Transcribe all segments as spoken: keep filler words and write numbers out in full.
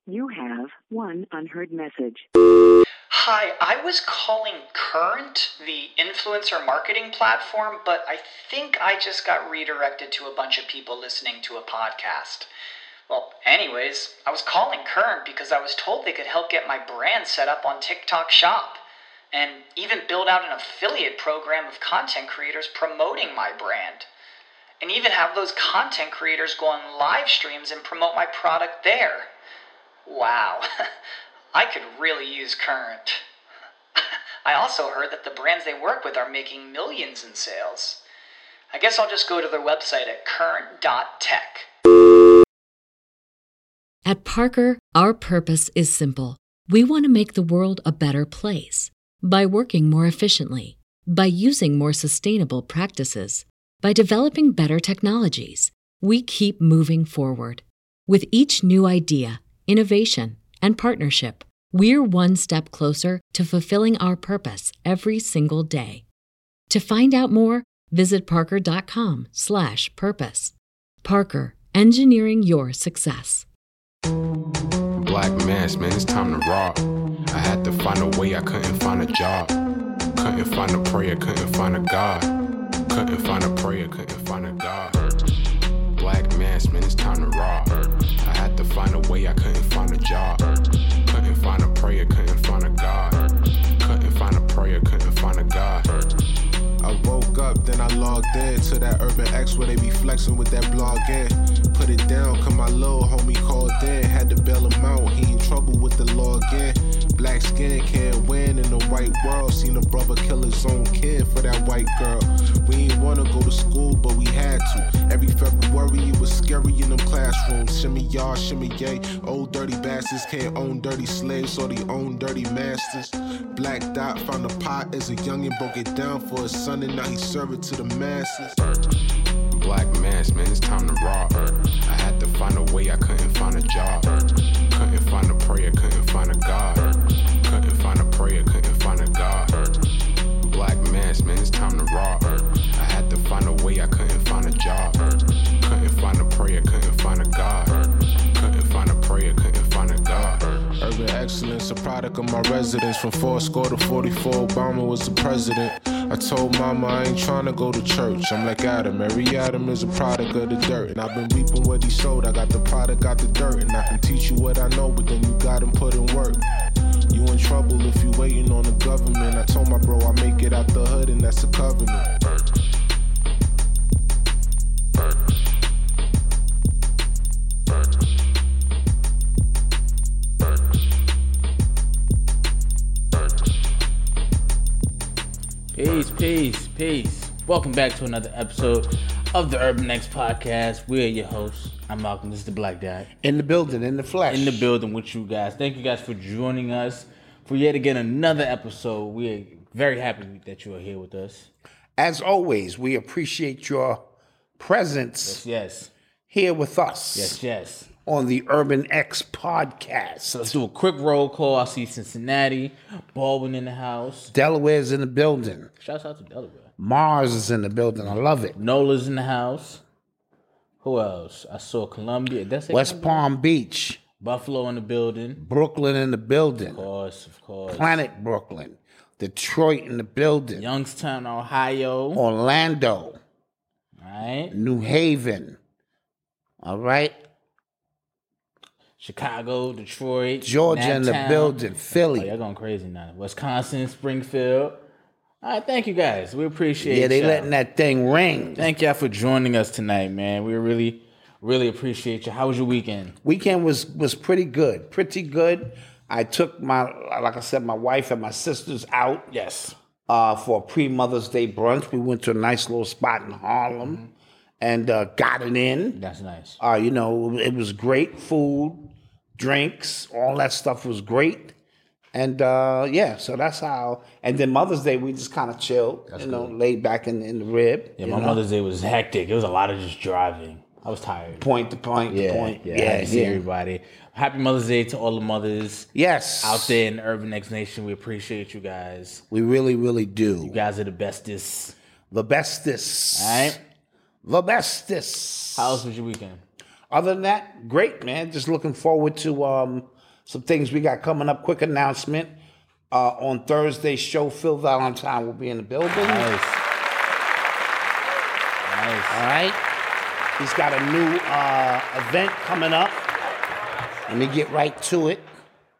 You have one unheard message. Hi, I was calling Current, the influencer marketing platform, but I think I just got redirected to a bunch of people listening to a podcast. Well, anyways, I was calling Current because I was told they could help get my brand set up on TikTok Shop, and even build out an affiliate program of content creators promoting my brand, and even have those content creators go on live streams and promote my product there. Wow, I could really use Current. I also heard that the brands they work with are making millions in sales. I guess I'll just go to their website at current dot tech. At Parker, our purpose is simple. We want to make the world a better place by working more efficiently, by using more sustainable practices, by developing better technologies. We keep moving forward. With each new idea, innovation, and partnership, we're one step closer to fulfilling our purpose every single day. To find out more, visit parker.com slash purpose. Parker, engineering your success. Black mass, man, it's time to rock. I had to find a way, I couldn't find a job. Couldn't find a prayer, couldn't find a God. Couldn't find a prayer, couldn't find a God. Black mass, man, it's time to rock. I had to find a way, I couldn't find a job. Couldn't find a prayer, couldn't find a God. Couldn't find a prayer, couldn't find a God. I woke up, then I logged in to that Urban X where they be flexing with that blog in. Put it down, cause my little homie called in. Had to bail him out, he in trouble with the law again. Black skin can't win in the white world. Seen a brother kill his own kid for that white girl. We ain't wanna go to school, but we had to. Every February it was scary in them classrooms. Shimmy y'all, shimmy yay. Old dirty bastards can't own dirty slaves, so they own dirty masters. Black Dot found a pot as a youngin', broke it down for his son, and now he serve it to the masses. Black mass, man, it's time to rock. I had to find a way, I couldn't find a job. Couldn't find a prayer, couldn't find a God. Couldn't find a prayer, couldn't find a God. Black mass, man, it's time to rock. I had to find a way, I couldn't find a job. Couldn't find a prayer, couldn't find a God. Couldn't find a prayer, couldn't find a God. Urban excellence, a product of my residence. From four score to forty-four, Obama was the president. I told mama I ain't tryna go to church. I'm like Adam, every Adam is a product of the dirt. And I've been reaping what he sowed. I got the product, got the dirt. And I can teach you what I know, but then you gotta put in work. You in trouble if you waiting on the government. I told my bro I make it out the hood, and that's a covenant. Peace, peace, peace. Welcome back to another episode of the Urban X Podcast. We're your hosts. I'm Malcolm. This is the Black Dot. In the building, in the flesh. In the building with you guys. Thank you guys for joining us for yet again another episode. We're very happy that you are here with us. As always, we appreciate your presence Yes, yes. here with us. Yes, yes. On the Urban X Podcast. So let's do a quick roll call. I see Cincinnati, Baldwin in the house. Delaware's in the building. Shouts out to Delaware. Mars is in the building. I love it. Nola's in the house. Who else? I saw Columbia. That's it. West Palm Beach. Buffalo in the building. Brooklyn in the building. Of course, of course. Planet Brooklyn. Detroit in the building. Youngstown, Ohio. Orlando. All right. New Haven. All right. Chicago, Detroit, Georgia in the Naptown. building. Philly. Oh, y'all going crazy now. Wisconsin, Springfield. All right, thank you guys. We appreciate Yeah, they y'all. letting that thing ring. Thank y'all for joining us tonight, man. We really, really appreciate you. How was your weekend? Weekend was was pretty good. Pretty good. I took my, like I said, my wife and my sisters out. Yes. Uh, for a pre-Mother's Day brunch. We went to a nice little spot in Harlem mm-hmm. and uh, got it in. That's nice. Uh, you know, it was great food, drinks, all that stuff was great. And uh, yeah, so that's how. And then Mother's Day, we just kind of chilled, that's you know, good. laid back in, in the rib. Yeah, my know? Mother's Day was hectic. It was a lot of just driving. I was tired. Point to point yeah, to point. Yeah, Yeah, I had to see yeah. everybody. Happy Mother's Day to all the mothers. Yes. Out there in the Urban X Nation. We appreciate you guys. We really, really do. You guys are the bestest. The bestest. All right. The bestest. How else was your weekend? Other than that, great, man. Just looking forward to um, some things we got coming up. Quick announcement. Uh, on Thursday's show, Phil Valentine will be in the building. Nice. Nice. All right. He's got a new uh, event coming up. Let me get right to it.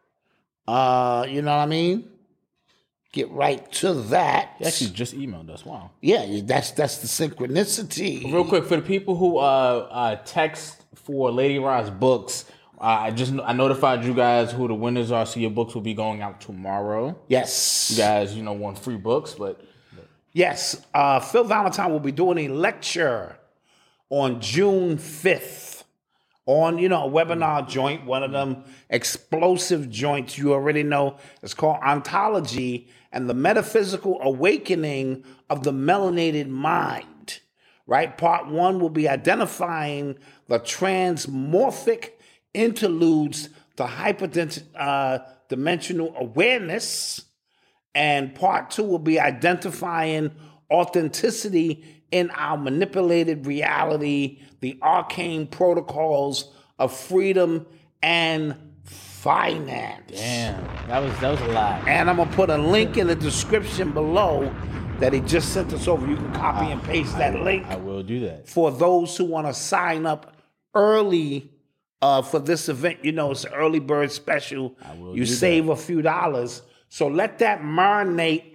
Uh, you know what I mean? Get right to that. He actually just emailed us. Wow. Yeah, that's that's the synchronicity. Real quick, for the people who uh, uh, text for Lady Ross books, uh, I just I notified you guys who the winners are, so your books will be going out tomorrow. Yes. You guys, you know, want free books, but... Yes. Uh, Phil Valentine will be doing a lecture on June fifth. On, you know, a webinar joint, one of them explosive joints you already know. It's called Ontology and the Metaphysical Awakening of the Melanated Mind, right? Part one will be identifying the transmorphic interludes to hyperdimensional awareness. And part two will be identifying authenticity in our manipulated reality, the arcane protocols of freedom and finance. Damn, that was that was a lot. And I'm gonna put a link in the description below that he just sent us over. You can copy and paste that I, link. I will do that. For those who want to sign up early uh, for this event, you know, it's an early bird special. I will you do save that. a few dollars. So let that marinate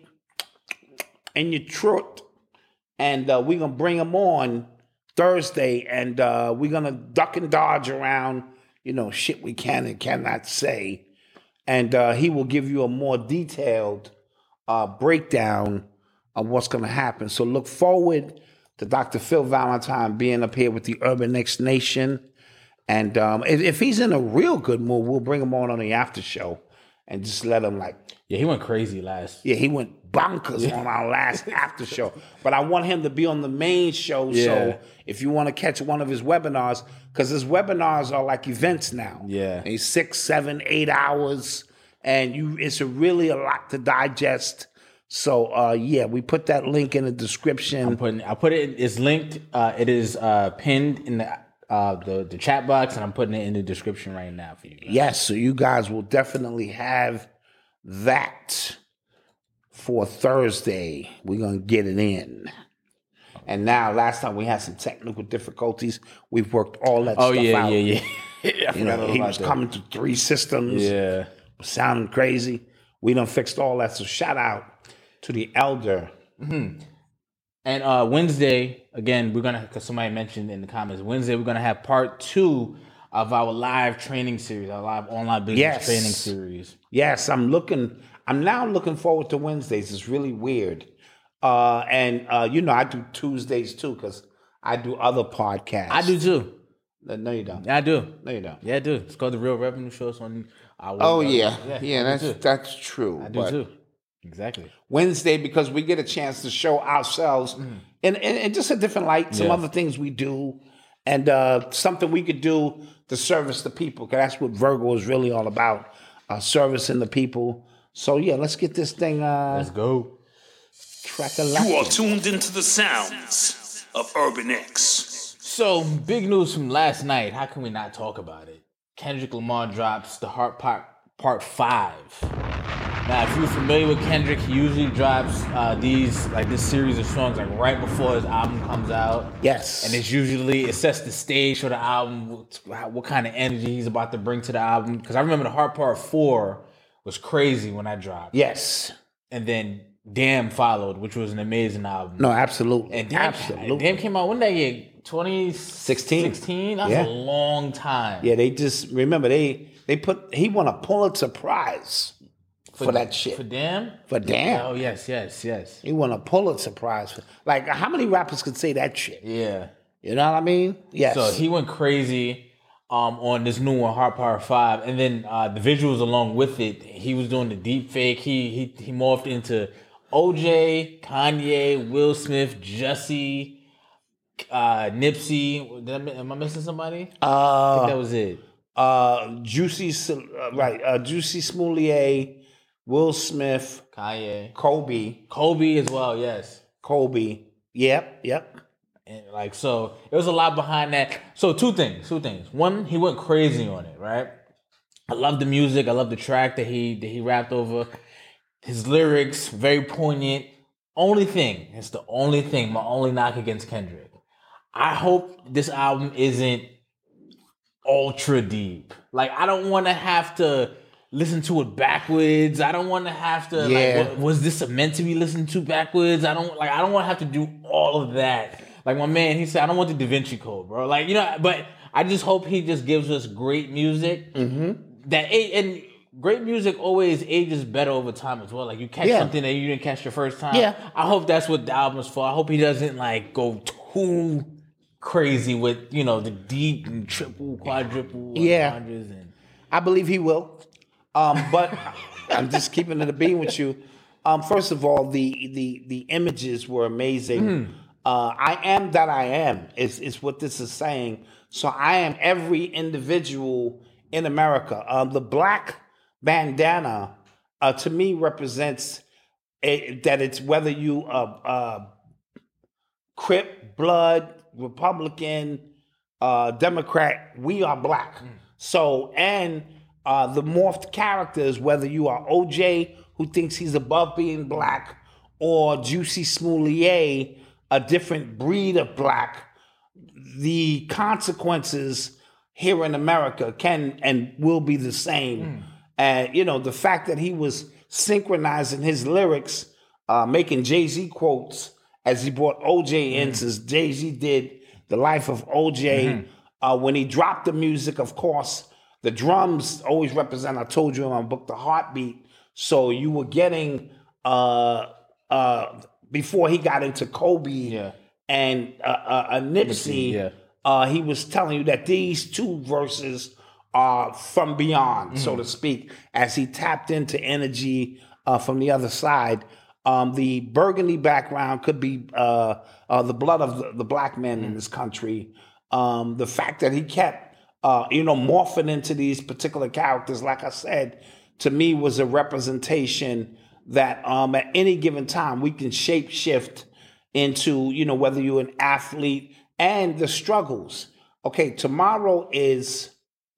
in your throat. And uh, we're going to bring him on Thursday, and uh, we're going to duck and dodge around, you know, shit we can and cannot say. And uh, he will give you a more detailed uh, breakdown of what's going to happen. So look forward to Doctor Phil Valentine being up here with the Urban X Nation. And um, if, if he's in a real good mood, we'll bring him on on the after show and just let him like... Yeah, he went crazy last. Yeah, he went bonkers on our last after show. But I want him to be on the main show. Yeah. So if you want to catch one of his webinars, because his webinars are like events now. Yeah. And he's six, seven, eight hours. And you it's a really a lot to digest. So uh, yeah, we put that link in the description. I'm putting I put it it's linked, uh, it is uh, pinned in the uh, the, the chat box, and I'm putting it in the description right now for you guys. Yes, so you guys will definitely have that for Thursday. We're going to get it in. And now, last time we had some technical difficulties. We've worked all that Oh, stuff yeah, out. yeah, yeah, yeah. I You know, forgot all he about was that. coming to three systems. Yeah. Sounding crazy. We done fixed all that. So shout out to the elder. And uh, Wednesday, again, we're going to, because somebody mentioned in the comments, Wednesday, we're going to have part two of our live training series, our live online business Yes. training series. Yes, I'm looking. I'm now looking forward to Wednesdays. It's really weird. Uh, and, uh, you know, I do Tuesdays too because I do other podcasts. I do too. Uh, No, you don't. Yeah, I do. No, you don't. Yeah, I do. It's called The Real Revenue Show. It's on our Oh, uh, yeah. Yeah, I that's do too. that's true. I do But too. Exactly. Wednesday, because we get a chance to show ourselves in, in, in just a different light, some Yeah. other things we do, and uh, something we could do to service the people, because that's what Virgo is really all about, uh, servicing the people. So, yeah, let's get this thing uh, Let's go. track a You are tuned into the sounds of Urban X. So, big news from last night. How can we not talk about it? Kendrick Lamar drops The Heart Part, part five. Now, if you're familiar with Kendrick, he usually drops uh, these, like this series of songs, like right before his album comes out. Yes. And it's usually, it sets the stage for the album, what, what kind of energy he's about to bring to the album. Because I remember The Heart Part four was crazy when I dropped. Yes. And then Damn followed, which was an amazing album. No, absolutely. And Damn, absolutely. Damn came out, when that year? twenty sixteen. sixteen? That's Yeah. a long time. Yeah, they just, remember, they they put, he won a Pulitzer Prize for, that shit. For Damn? For Damn. Oh, yes, yes, yes. He won a Pulitzer Prize. For, like, how many rappers could say that shit? Yeah. You know what I mean? Yes. So he went crazy um, on this new one, Heart Power five. And then uh, the visuals along with it, he was doing the deep fake. He, he, he morphed into O J, Kanye, Will Smith, Jussie, uh, Nipsey. Did I, am I missing somebody? I uh, think that was it. uh, Juicy, uh, right, uh, Juicy Smollett, Will Smith, Kanye. Kobe, Kobe as well, yes. Kobe. Yep, yep. And like, so there was a lot behind that. So two things, two things. One, he went crazy on it, right? I love the music. I love the track that he that he rapped over. His lyrics, very poignant. Only thing, it's the only thing, my only knock against Kendrick. I hope this album isn't ultra deep. Like, I don't want to have to listen to it backwards. I don't want to have to, Yeah. like, was this meant to be listened to backwards? I don't, like, I don't want to have to do all of that. Like, my man, he said, I don't want the Da Vinci Code, bro. Like, you know, but I just hope he just gives us great music. Mm-hmm. That, and great music always ages better over time as well. Like, you catch Yeah. something that you didn't catch the first time. Yeah. I hope that's what the album's for. I hope he doesn't, like, go too crazy with, you know, the deep and triple, quadruple, Yeah. hundreds and I believe he will. Um, but I'm just keeping it a being with you. Um, first of all, the the the images were amazing. Mm. Uh, I am that I am is is what this is saying. So I am every individual in America. Uh, the black bandana uh, to me represents a, that it's whether you uh, uh, Crip, Blood, Republican, uh, Democrat, we are black. Mm. So, and uh, the morphed characters, whether you are O J, who thinks he's above being black, or Juicy Smoulier, a different breed of black, the consequences here in America can and will be the same. And, you know, the fact that he was synchronizing his lyrics, uh, making Jay-Z quotes as he brought O J in, since Jay-Z did The Life of O J. Mm-hmm. Uh, when he dropped the music, of course, the drums always represent, I told you in my book, the heartbeat. So you were getting, uh, uh, before he got into Kobe Yeah. and uh, uh, uh, Nipsey, yeah. uh, he was telling you that these two verses are from beyond, so to speak, as he tapped into energy uh, from the other side. Um, the burgundy background could be uh, uh, the blood of the, the black men in this country. Um, the fact that he kept, uh, you know, morphing into these particular characters, like I said, to me was a representation that um, at any given time we can shape shift into, you know, whether you're an athlete and the struggles. Okay, tomorrow is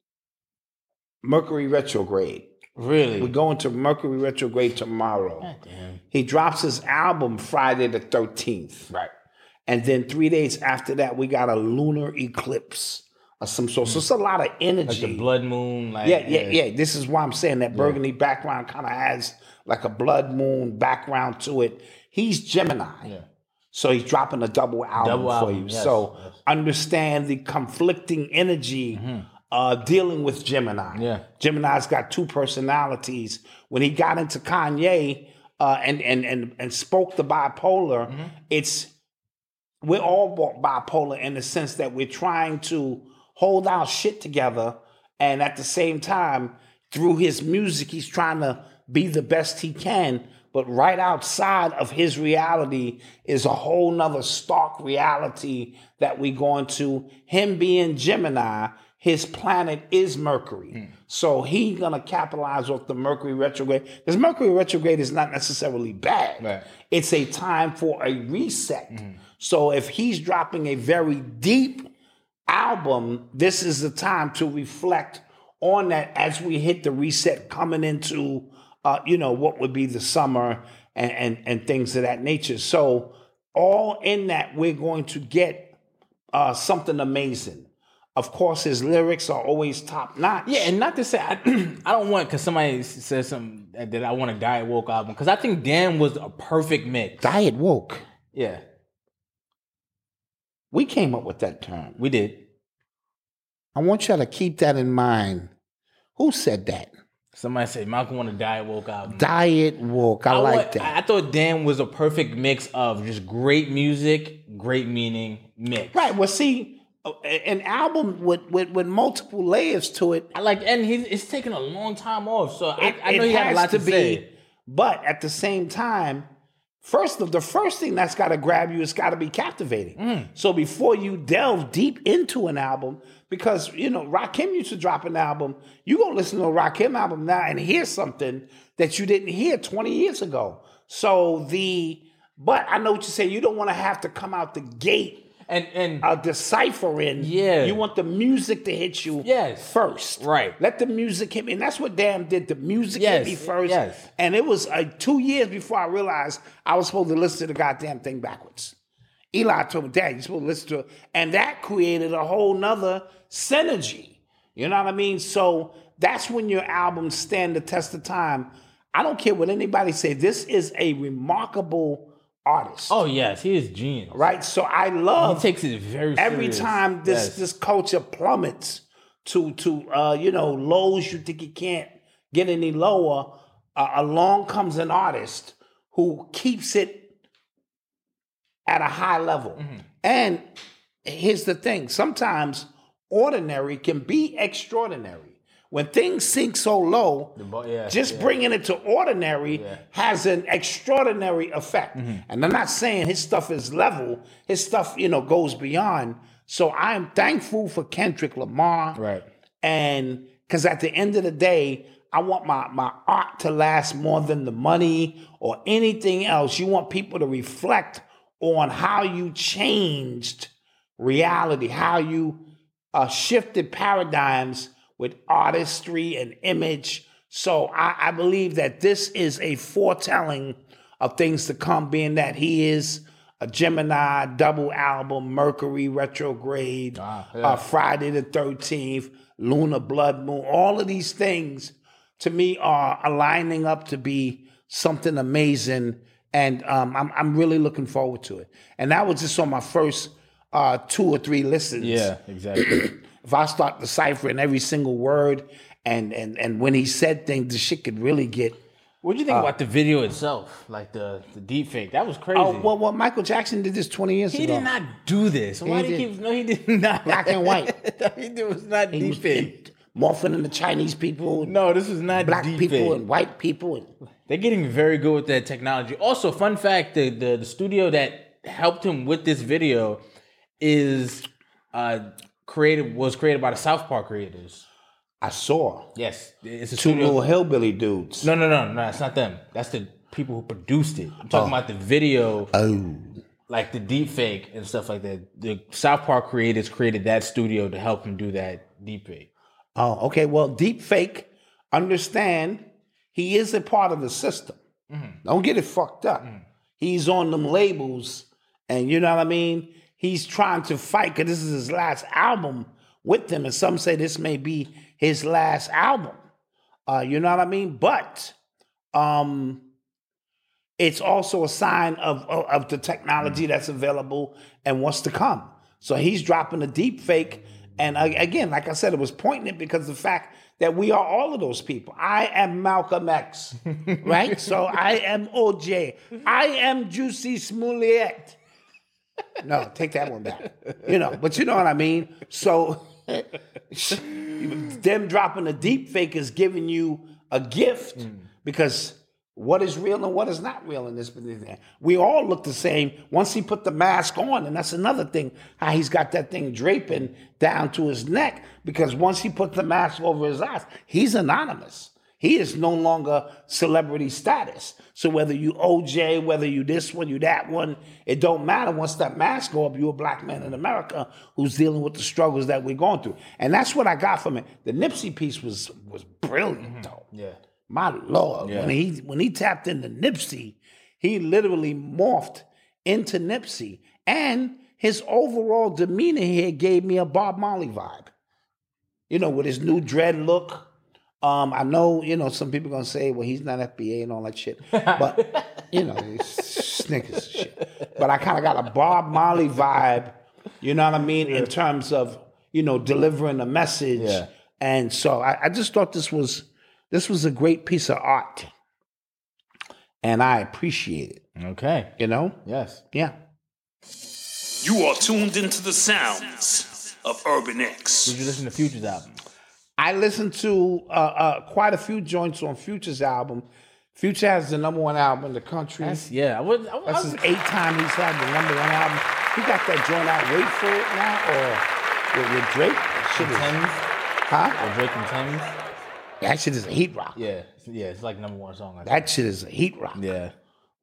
Mercury retrograde. really. We're going to Mercury retrograde tomorrow. Damn. He drops his album Friday the thirteenth. Right. And then three days after that, we got a lunar eclipse of some sort. So it's a lot of energy. Like the blood moon. Like, Yeah, yeah, yeah. This is why I'm saying that burgundy background kind of has like a blood moon background to it. He's Gemini. Yeah. So he's dropping a double album Double for album, you. yes, so yes. understand the conflicting energy uh, dealing with Gemini. Yeah. Gemini's got two personalities. When he got into Kanye uh, and, and, and, and spoke the bipolar, it's we're all bipolar in the sense that we're trying to hold our shit together, and at the same time, through his music, he's trying to be the best he can. But right outside of his reality is a whole nother stark reality that we go into. Him being Gemini, his planet is Mercury. So he's gonna capitalize off the Mercury retrograde. Because Mercury retrograde is not necessarily bad. Right. It's a time for a reset. So if he's dropping a very deep album, this is the time to reflect on that as we hit the reset coming into uh, you know, what would be the summer and, and, and things of that nature. So all in that, we're going to get uh, something amazing. Of course, his lyrics are always top notch. Yeah, and not to say I, I don't want because somebody says something that I want a Diet Woke album because I think Dan was a perfect mix. Diet woke. Yeah, We came up with that term. we did. I want y'all to keep that in mind. Who said that? Somebody said Malcolm want a Diet Woke album. Diet woke. I, like want- that. I thought Dan was a perfect mix of just great music, great meaning mix. Right. Well, see, an album with, with, with multiple layers to it. I like, and he's it's taking a long time off, so It, I, I know it he had a has lot to, to be, say. but at the same time, first of the first thing that's got to grab you, it's got to be captivating. Mm. So before you delve deep into an album, because you know Rakim used to drop an album, you gonna listen to a Rakim album now and hear something that you didn't hear twenty years ago. So the, but I know what you say. You don't want to have to come out the gate And and a deciphering. Yeah. You want the music to hit you Yes. first. Right. Let the music hit me. And that's what Damn did. The music Yes, hit me first. yes. And it was uh, two years before I realized I was supposed to listen to the goddamn thing backwards. Eli told me, Dad, you're supposed to listen to it. And that created a whole nother synergy. You know what I mean? So that's when your albums stand the test of time. I don't care what anybody say. This is a remarkable artist. oh yes, he is genius. Right? So I love He takes it very every serious. time this Yes. this culture plummets to to uh, you know, lows you think it can't get any lower, uh, along comes an artist who keeps it at a high level. Mm-hmm. And here's the thing: sometimes ordinary can be extraordinary. When things sink so low, bo- yeah, just yeah. bringing it to ordinary Yeah. has an extraordinary effect. Mm-hmm. And I'm not saying his stuff is level. His stuff, you know, goes beyond. So I am thankful for Kendrick Lamar. Right. And because at the end of the day, I want my, my art to last more than the money or anything else. You want people to reflect on how you changed reality, how you uh, shifted paradigms with artistry and image. So I, I believe that this is a foretelling of things to come, being that he is a Gemini, double album, Mercury retrograde, Ah, yeah. uh, Friday the thirteenth, Lunar Blood Moon. All of these things to me are aligning up to be something amazing. And um, I'm, I'm really looking forward to it. And that was just on my first uh, two or three listens. Yeah, exactly. If I start deciphering every single word and and and when he said things, the shit could really get. What do you think about the video itself? Like the the deep fake? That was crazy. Oh well, well, Michael Jackson did this twenty years he ago. did not do this. Why do you did. keep? No, he did not. Black and white. No, he did, was not He deep was fake. morphing into Chinese people. No, this was not black deep people fake. and white people. And, They're getting very good with that technology. Also, fun fact: the the, the studio that helped him with this video is uh created was created by the South Park creators. I saw Yes, it's a two studio. little hillbilly dudes. No, no, no, no. It's not them. That's the people who produced it. I'm talking about the video, Oh, like the deep fake and stuff like that. The South Park creators created that studio to help him do that deep fake. oh, okay. Well, deep fake. Understand, he is a part of the system. Don't get it fucked up. He's on them labels, and you know what I mean. He's trying to fight because this is his last album with them, and some say this may be his last album. Uh, you know what I mean? But um, it's also a sign of, of of the technology that's available and what's to come. So he's dropping a deep fake, and uh, again, like I said, it was poignant because of the fact that we are all of those people. I am Malcolm X, right? So I am O J. I am Juicy Smollett. No, take that one back. You know, but you know what I mean? So them dropping a deep fake is giving you a gift because what is real and what is not real in this. We all look the same once he put the mask on, and that's another thing, how he's got that thing draping down to his neck, because once he put the mask over his eyes, he's anonymous. He is no longer celebrity status. So whether you O J, whether you this one, you that one, it don't matter. Once that mask go up, you're a black man in America who's dealing with the struggles that we're going through. And that's what I got from it. The Nipsey piece was was brilliant, though. Yeah. My Lord, Yeah. when he when he tapped into Nipsey, he literally morphed into Nipsey. And his overall demeanor here gave me a Bob Marley vibe. You know, with his new dread look. Um, I know, you know, some people gonna say, well, he's not F B A and all that shit. But, you know, it's Snickers and shit. But I kind of got a Bob Marley vibe, you know what I mean, in terms of, you know, delivering a message. Yeah. And so I, I just thought this was this was a great piece of art. And I appreciate it. Okay. You know? Yes. Yeah. You are tuned into the sounds of Urban X. Did you listen to Future's album? I listened to uh, uh, quite a few joints on Future's album. Future has the number one album in the country. That's, yeah. I was, I was, That's his eighth time he's had the number one album. He got that joint out. Wait for it now, or with, with Drake. That shit is, Thames. huh? Or Drake and Thames. That shit is a heat rock. Yeah. Yeah. It's like number one song. I think. That shit is a heat rock. Yeah.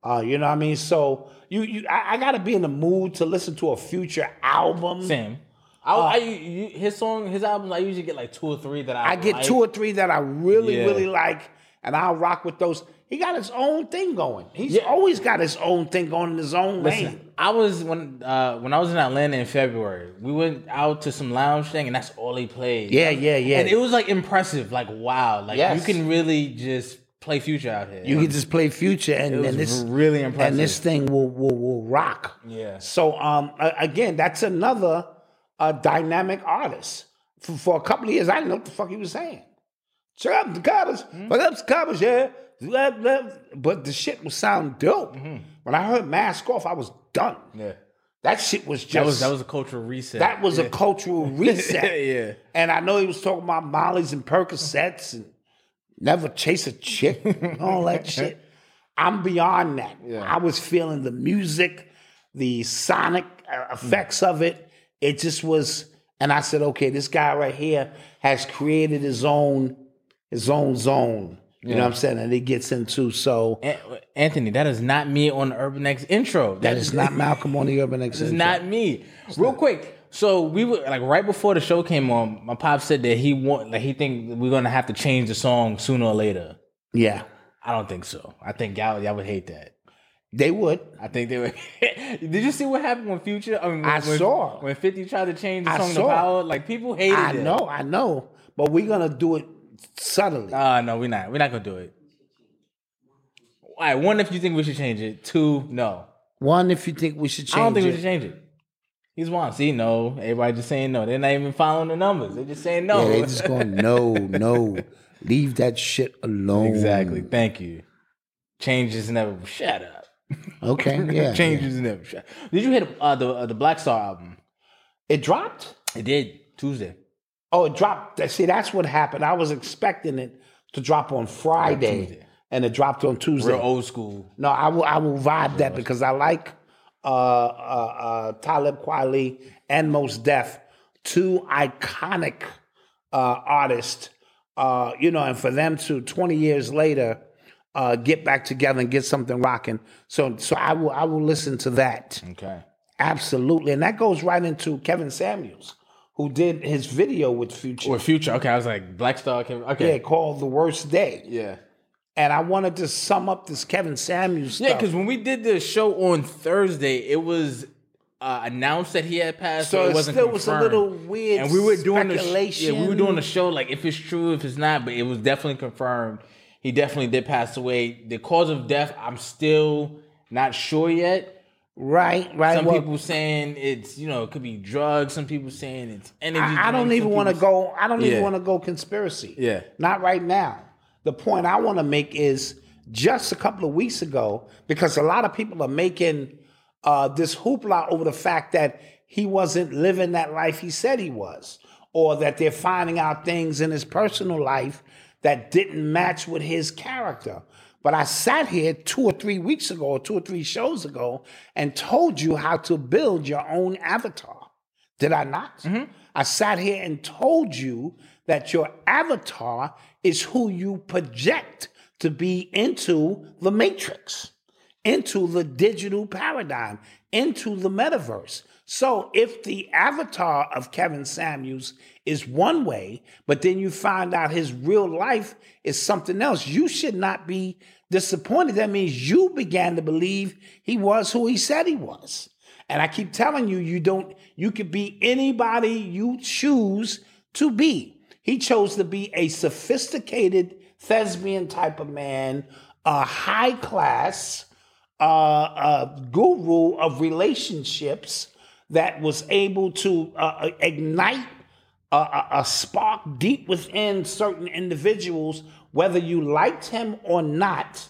Uh, you know what I mean? So you, you, I, I got to be in the mood to listen to a Future album. Same. I, uh, I you, his song, his albums, I usually get like two or three that I. I get like. two or three that I really, Yeah. really like, and I'll rock with those. He got his own thing going. He's Yeah. always got his own thing going in his own Listen, lane. I was when uh, when I was in Atlanta in February. We went out to some lounge thing, and that's all he played. Yeah, yeah, yeah. And it was like impressive. Like wow, like Yes. you can really just play Future out here. You can just play Future, and, It was and this really impressive. and this thing will will will rock. Yeah. So um a- again, that's another uh, dynamic artist. For, for a couple of years, I didn't know what the fuck he was saying. Check out the covers, Mm-hmm. fuck up the covers, yeah. Blah, blah. But the shit was sound dope. When I heard Mask Off, I was done. Mm-hmm. Yeah. That shit was just That was that was a cultural reset. that was yeah. a cultural reset. Yeah. And I know he was talking about Molly's and Percocets and never chase a chick, and all that shit. I'm beyond that. Yeah. I was feeling the music, the sonic uh, effects of it. It just was, and I said, okay, this guy right here has created his own, his own zone. You know Yeah. what I'm saying? And it gets into so An- Anthony, that is not me on the Urban X intro. that is not Malcolm on the Urban X. It's not me. Real quick. So we were like right before the show came on. My pop said that he want like he think we're gonna have to change the song sooner or later. Yeah, I don't think so. I think y'all y'all would hate that. they would. I think they would. Did you see what happened when Future? I, mean, when, I when, saw. when Fifty tried to change the I song to saw. Power. Like people hated I it. know, I know, but we're gonna do it subtly. Uh no, we're not. We're not gonna do it. All right. One, if you think we should change it. Two, no. One, if you think we should change I don't think it. we should change it. He's one. See, no. Everybody just saying no. They're not even following the numbers. They're just saying no. Yeah, they just going, no, no. Leave that shit alone. Exactly. Thank you. Change is never. Shut up. Okay, yeah. Change yeah. is never. Shut. Did you hit uh, the uh, the Black Star album? It dropped? It did Tuesday. Oh, it dropped. See, that's what happened. I was expecting it to drop on Friday, Tuesday. and it dropped on Tuesday. Real old school. No, I will I will vibe that because I like uh, uh, uh, Talib Kweli and Mos Def, two iconic uh, artists. Uh, you know, and for them to twenty years later uh, get back together and get something rocking. So, so I will I will listen to that. Okay. Absolutely, and that goes right into Kevin Samuels, who did his video with Future. Or Future. Okay, I was like Black Star. Came, okay. Yeah, called The Worst Day. Yeah. And I wanted to sum up this Kevin Samuels stuff. Yeah, because when we did the show on Thursday, it was uh, announced that he had passed. So but it it wasn't still was a confirmed. little weird and we were doing the sh- speculation. yeah, we were doing the show like if it's true, if it's not, but it was definitely confirmed. He definitely did pass away. The cause of death, I'm still not sure yet. Right, right. Some well, people saying it's, you know, it could be drugs. Some people saying it's energy. I, I don't drinks. even Some want to people- go. I don't Yeah. even want to go conspiracy. Yeah. Not right now. The point I want to make is just a couple of weeks ago, because a lot of people are making uh, this hoopla over the fact that he wasn't living that life he said he was, or that they're finding out things in his personal life that didn't match with his character. But I sat here two or three weeks ago, or two or three shows ago, and told you how to build your own avatar. Did I not? Mm-hmm. I sat here and told you that your avatar is who you project to be into the matrix, into the digital paradigm, into the metaverse. So if the avatar of Kevin Samuels is one way, but then you find out his real life is something else, you should not be disappointed. That means you began to believe he was who he said he was. And I keep telling you, you don't, you could be anybody you choose to be. He chose to be a sophisticated thespian type of man, a high class uh, uh, guru of relationships that was able to uh, ignite a, a, a spark deep within certain individuals, whether you liked him or not.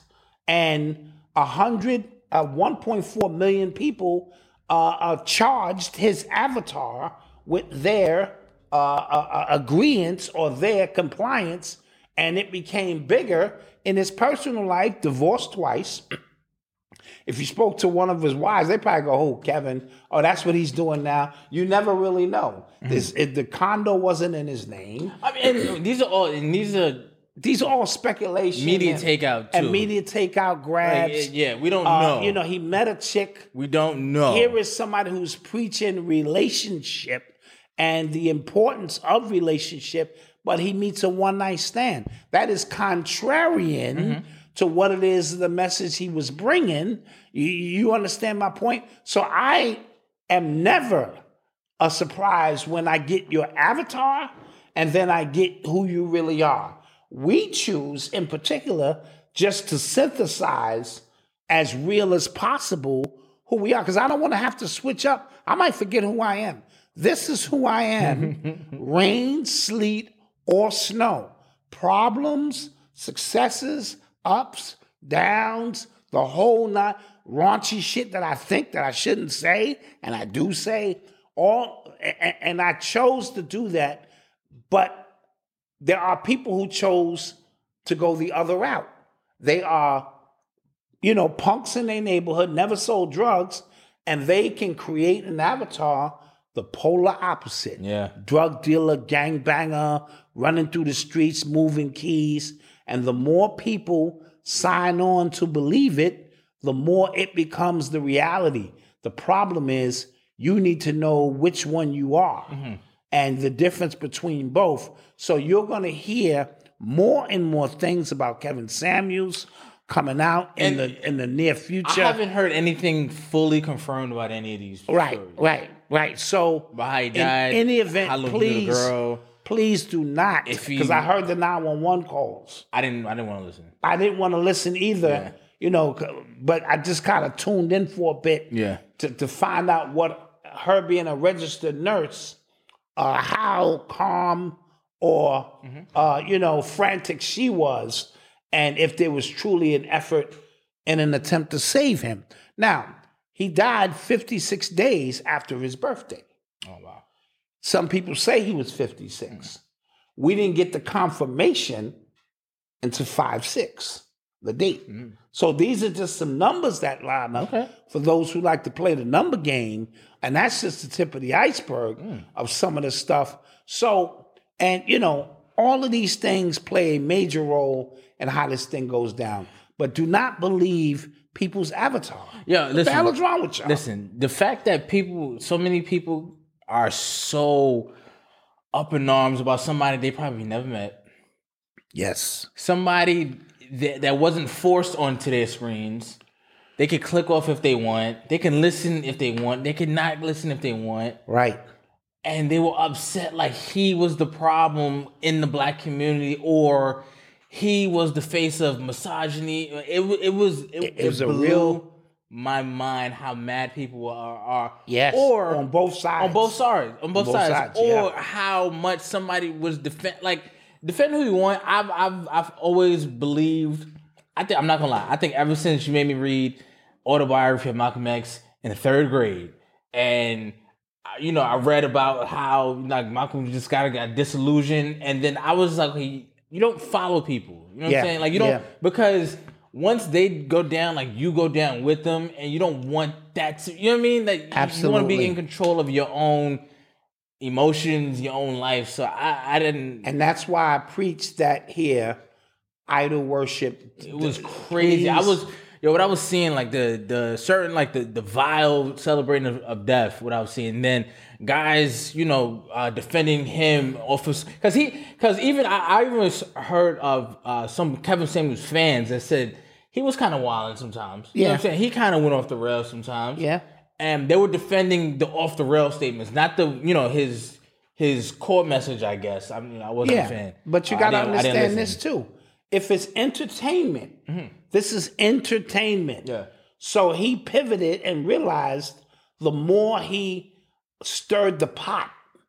And a hundred, uh, one point four million people uh, uh, charged his avatar with their uh, uh, agreement or their compliance, and it became bigger in his personal life. Divorced twice. If you spoke to one of his wives, they probably go, "Oh, Kevin, oh, that's what he's doing now." You never really know. This it, the condo wasn't in his name. I mean, and these are all, and these are these are all speculation. Media and, takeout, too. And media takeout grabs. Like, yeah, we don't Uh, know. You know, he met a chick. We don't know. Here is somebody who's preaching relationship and the importance of relationship, but he meets a one-night stand. That is contrarian Mm-hmm. to what it is, the message he was bringing. You, you understand my point? So I am never a surprise when I get your avatar and then I get who you really are. We choose, in particular, just to synthesize as real as possible who we are, because I don't want to have to switch up. I might forget who I am. This is who I am. Rain, sleet, or snow. Problems, successes, ups, downs, the whole nine, raunchy shit that I think that I shouldn't say, and I do say, all, and, and I chose to do that, but there are people who chose to go the other route. They are, you know, punks in their neighborhood, never sold drugs, and they can create an avatar, the polar opposite. Yeah. Drug dealer, gangbanger, running through the streets, moving keys. And the more people sign on to believe it, the more it becomes the reality. The problem is you need to know which one you are. Mm-hmm. And the difference between both. So you're going to hear more and more things about Kevin Samuels coming out in And the in the near future. I haven't heard anything fully confirmed about any of these Right, stories. right, right. So About how he in died, any event, how little he please, was a girl. please do not, If he- because I heard the nine one one calls. I didn't. I didn't want to listen. I didn't want to listen either, Yeah. you know, c- but I just kind of tuned in for a bit Yeah. to, to find out what her being a registered nurse, uh, how calm or, Mm-hmm. uh, you know, frantic she was, and if there was truly an effort in an attempt to save him. Now, he died fifty-six days after his birthday. Oh wow. Some people say he was fifty-six. We didn't get the confirmation until five six, the date. So these are just some numbers that line up Okay. for those who like to play the number game. And that's just the tip of the iceberg of some of the stuff. So, and you know, all of these things play a major role in how this thing goes down. But do not believe people's avatar. Yeah, What listen. the hell is wrong with y'all? Listen, the fact that people, so many people, are so up in arms about somebody they probably never met, Yes. somebody that, that wasn't forced onto their screens. They could click off if they want. They can listen if they want. They could not listen if they want. Right. And they were upset like he was the problem in the black community, or he was the face of misogyny. It wa- it was it, It- it was a blew real- my mind how mad people are. are Yes. or on both sides. on both sides, on both, both sides, sides, or yeah. how much somebody was defend like defend who you want. I've I've I've always believed. I think I'm not gonna lie. I think ever since you made me read Autobiography of Malcolm X in the third grade, and you know I read about how like Malcolm just got got disillusioned, and then I was like, hey, you don't follow people. You know what Yeah, I'm saying? Like you don't yeah. because. Once they go down, like you go down with them, and you don't want that to, you know what I mean? Like you- you want to Absolutely. be in control of your own emotions, your own life. So I, I didn't. And that's why I preach that here, idol worship. It was crazy. I was yo, what I was seeing, like the the certain like the the vile celebrating of, of death. What I was seeing, and then guys, you know, uh, defending him off of because he because even I, I even heard of uh, some Kevin Samuels fans that said he was kind of wilding sometimes. You know what I'm Yeah. saying? He kind of went off the rails sometimes. Yeah. And they were defending the off the rail statements, not the you know his his core message. I guess I mean I wasn't a Yeah, fan, but you Uh, I got to didn't- I didn't understand listen. this too. If it's entertainment, this is entertainment. Yeah. So he pivoted and realized the more he stirred the pot,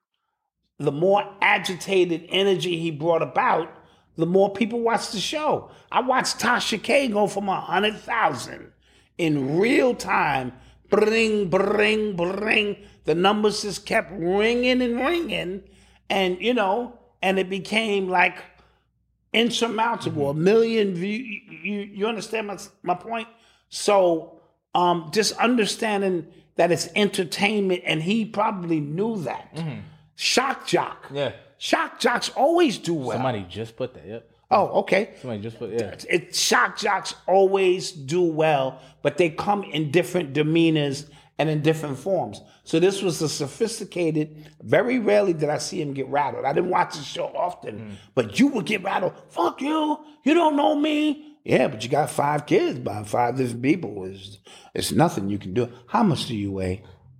the more agitated energy he brought about, the more people watched the show. I watched Tasha K go from a hundred thousand in real time. Bring, bring, bring. The numbers just kept ringing and ringing, and you know, and it became like insurmountable. A million view. You, you understand my my point? So, um, just understanding that it's entertainment, and he probably knew that. Shock jock. Yeah. Shock jocks always do well. Somebody just put that. Yep. Oh, okay. Somebody just put yeah. It, shock jocks always do well, but they come in different demeanors and in different forms. So this was a sophisticated, very rarely did I see him get rattled. I didn't watch the show often, mm. but you would get rattled. Fuck you, you don't know me. Yeah, but you got five kids by five different people. It's, it's nothing you can do. How much do you weigh?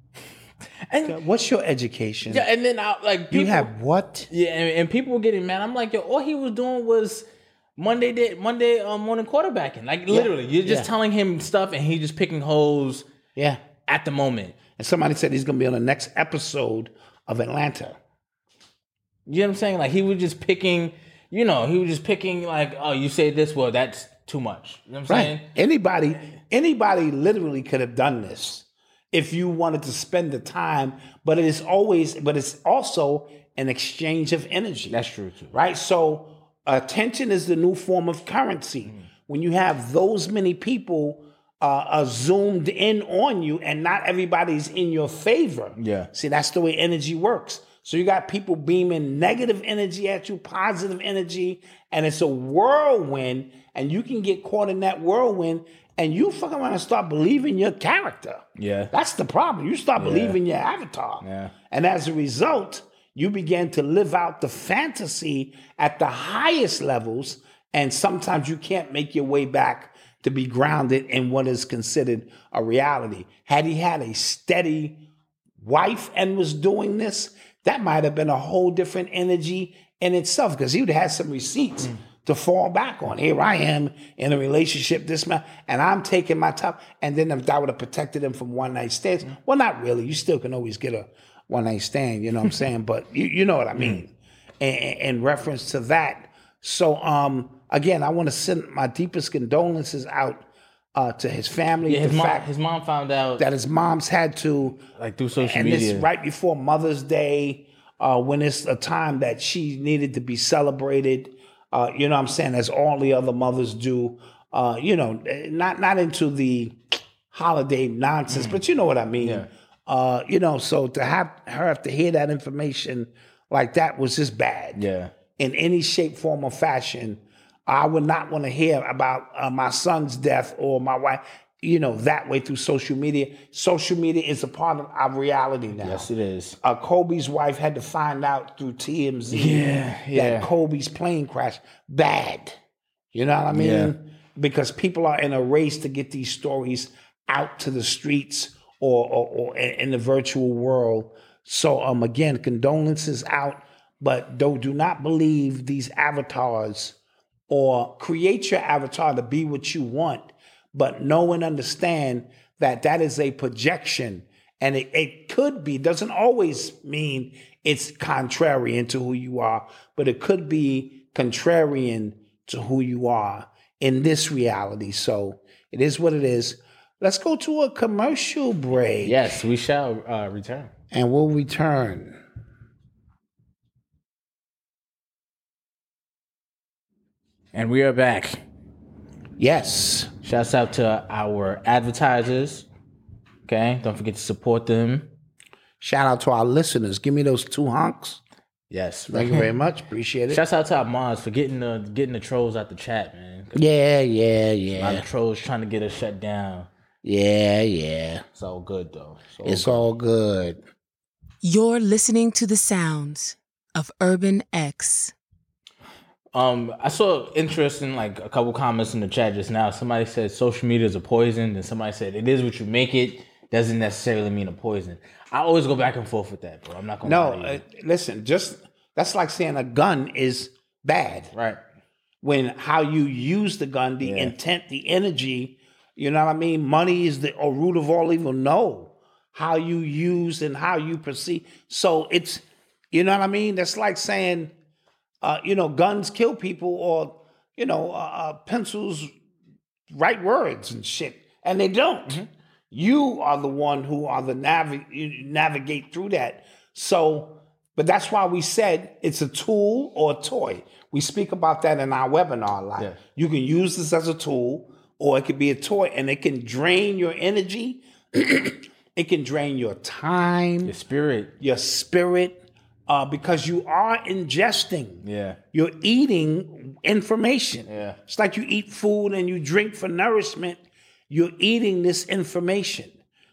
And what's your education? Yeah, and then I, like people, you have what? Yeah, and, and people were getting mad. I'm like, yo, all he was doing was Monday day, Monday uh, morning quarterbacking. Like literally, yeah. you're just yeah. telling him stuff, and he just picking holes. Yeah, at the moment. And somebody said he's going to be on the next episode of Atlanta. You know what I'm saying? Like he was just picking. You know, he was just picking. Like, oh, you say this, well, that's too much. You know what I'm right. saying? Anybody, anybody, literally could have done this. If you wanted to spend the time, but it is always, but it's also an exchange of energy. That's true too. Right? So attention is the new form of currency. Mm. When you have those many people uh, uh, zoomed in on you and not everybody's in your favor. Yeah. See, that's the way energy works. So you got people beaming negative energy at you, positive energy, and it's a whirlwind, and you can get caught in that whirlwind. And you fucking want to start believing your character. Yeah. That's the problem. You start yeah. believing your avatar. Yeah. And as a result, you begin to live out the fantasy at the highest levels. And sometimes you can't make your way back to be grounded in what is considered a reality. Had he had a steady wife and was doing this, that might have been a whole different energy in itself, because he would have had some receipts. Mm. to fall back on. Here I am in a relationship, this man, and I'm taking my time. And then that would have protected him from one night stands. Mm. Well, not really. You still can always get a one night stand, you know what I'm saying? But you, you know what I mean. Mm. In, in reference to that. So um, again, I want to send my deepest condolences out uh, to his family. Yeah, his the mom, fact his mom found out that his mom's had to, like through social and media, this right before Mother's Day, uh, when it's a time that she needed to be celebrated. Uh, you know what I'm saying, as all the other mothers do, uh, you know, not not into the holiday nonsense, mm. but you know what I mean. Yeah. Uh, you know, so to have her have to hear that information like that was just bad. Yeah. In any shape, form, or fashion. I would not want to hear about uh, my son's death or my wife, you know, that way through social media. Social media is a part of our reality now. Yes, it is. Uh, Kobe's wife had to find out through T M Z yeah, yeah. that Kobe's plane crashed. Bad. You know what I mean? Yeah. Because people are in a race to get these stories out to the streets or, or, or in the virtual world. So um, again, condolences out, but do, do not believe these avatars, or create your avatar to be what you want. But know and understand that that is a projection, and it, it could be, doesn't always mean it's contrarian to who you are, but it could be contrarian to who you are in this reality. So it is what it is. Let's go to a commercial break. Yes, we shall uh, return. And we'll return. And we are back. Yes. Shouts out to our advertisers. Okay, don't forget to support them. Shout out to our listeners. Give me those two honks. Yes, thank you very much. Appreciate it. Shouts out to our moms for getting the getting the trolls out the chat, man. Yeah, yeah, yeah. A lot of trolls trying to get us shut down. Yeah, yeah. It's all good though. It's all it's good. all good. You're listening to the sounds of Urban X. Um, I saw interesting, like a couple comments in the chat just now. Somebody said social media is a poison, and somebody said it is what you make it. Doesn't necessarily mean a poison. I always go back and forth with that, bro. I'm not gonna. No, lie to you. Uh, listen. Just that's like saying a gun is bad, right? When how you use the gun, the Yeah. intent, the energy. You know what I mean? Money is the or root of all evil. No, how you use and how you perceive. So it's, you know what I mean? That's like saying, uh, you know, guns kill people, or you know, uh, uh, pencils write words and shit, and they don't. Mm-hmm. You are the one who are the navi- you navigate through that. So, but that's why we said it's a tool or a toy. We speak about that in our webinar a lot. Yeah. You can use this as a tool, or it could be a toy, and it can drain your energy. It can drain your time, Your spirit. your spirit. uh, because you are ingesting. Yeah. You're eating information. Yeah. It's like you eat food and you drink for nourishment. You're eating this information.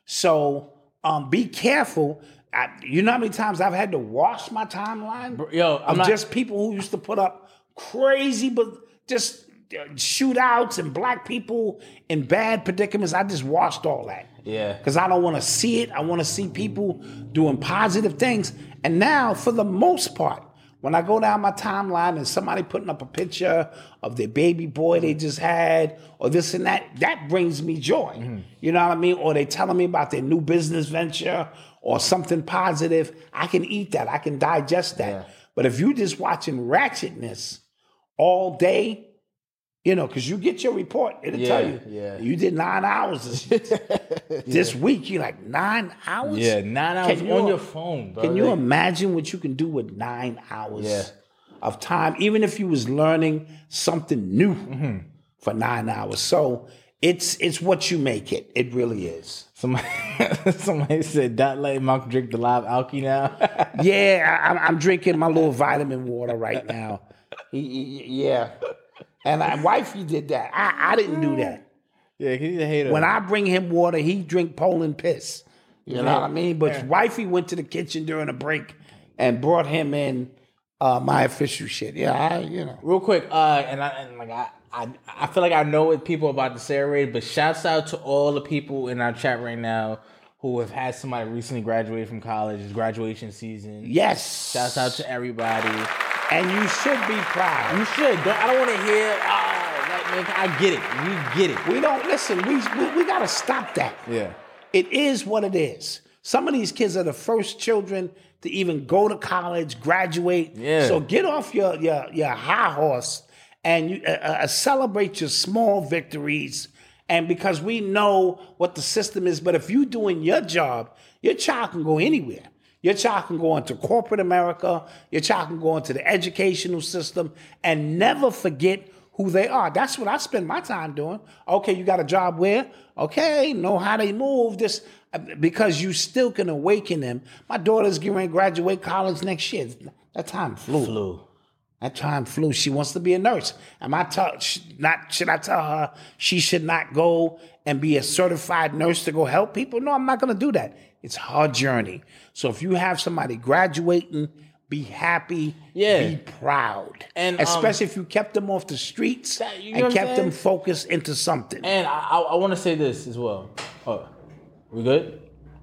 So um, be careful. I, you know how many times I've had to wash my timeline? Bro, yo, I'm of not- just people who used to put up crazy, but just uh, shootouts and black people in bad predicaments. I just washed all that. Yeah. Because I don't want to see it. I want to see people doing positive things. And now, for the most part, when I go down my timeline and somebody putting up a picture of their baby boy they just had, or this and that, that brings me joy. Mm-hmm. You know what I mean? Or they telling me about their new business venture or something positive. I can eat that. I can digest that. Yeah. But if you just watching ratchetness all day, you know, because you get your report, it'll Yeah, tell you, yeah. you did nine hours this, this week. You're like, nine hours? Yeah, nine hours Can you- on your phone, bro. Can you Like- imagine what you can do with nine hours Yeah. of time, even if you was learning something new Mm-hmm. for nine hours? So it's it's what you make it. It really is. Somebody, somebody said, "Don't let Malcolm drink the live alky now." Yeah, I, I'm, I'm drinking my little vitamin water right now. He- he- yeah, and my wifey did that. I, I didn't do that. Yeah, he's a hater. When I bring him water, he drink Poland piss. You know Yeah. what I mean? But Yeah. wifey went to the kitchen during a break and brought him in uh, my official shit. Yeah, I, you know. Real quick, uh, and I and like I, I I feel like I know what people are about to say already, but shouts out to all the people in our chat right now who have had somebody recently graduate from college. It's graduation season. Yes. Shouts out to everybody. And you should be proud. You should. Don't, I don't want to hear. Oh, like, man, I get it. We get it. We don't listen. We we, we got to stop that. Yeah. It is what it is. Some of these kids are the first children to even go to college, graduate. Yeah. So get off your your your high horse and you, uh, uh, celebrate your small victories. And because we know what the system is, but if you're doing your job, your child can go anywhere. Your child can go into corporate America. Your child can go into the educational system and never forget who they are. That's what I spend my time doing. Okay, you got a job where? Okay, know how they move. This because you still can awaken them. My daughter's getting ready to graduate college next year. That time flew. Flu. That time flew. She wants to be a nurse. Am I tell sh- not? Should I tell her she should not go and be a certified nurse to go help people? No, I'm not going to do that. It's her journey. So if you have somebody graduating, be happy. Yeah. Be proud. And, um, especially if you kept them off the streets That- you know and what I'm kept them saying? focused into something. And I, I, I want to say this as well. Oh, we good?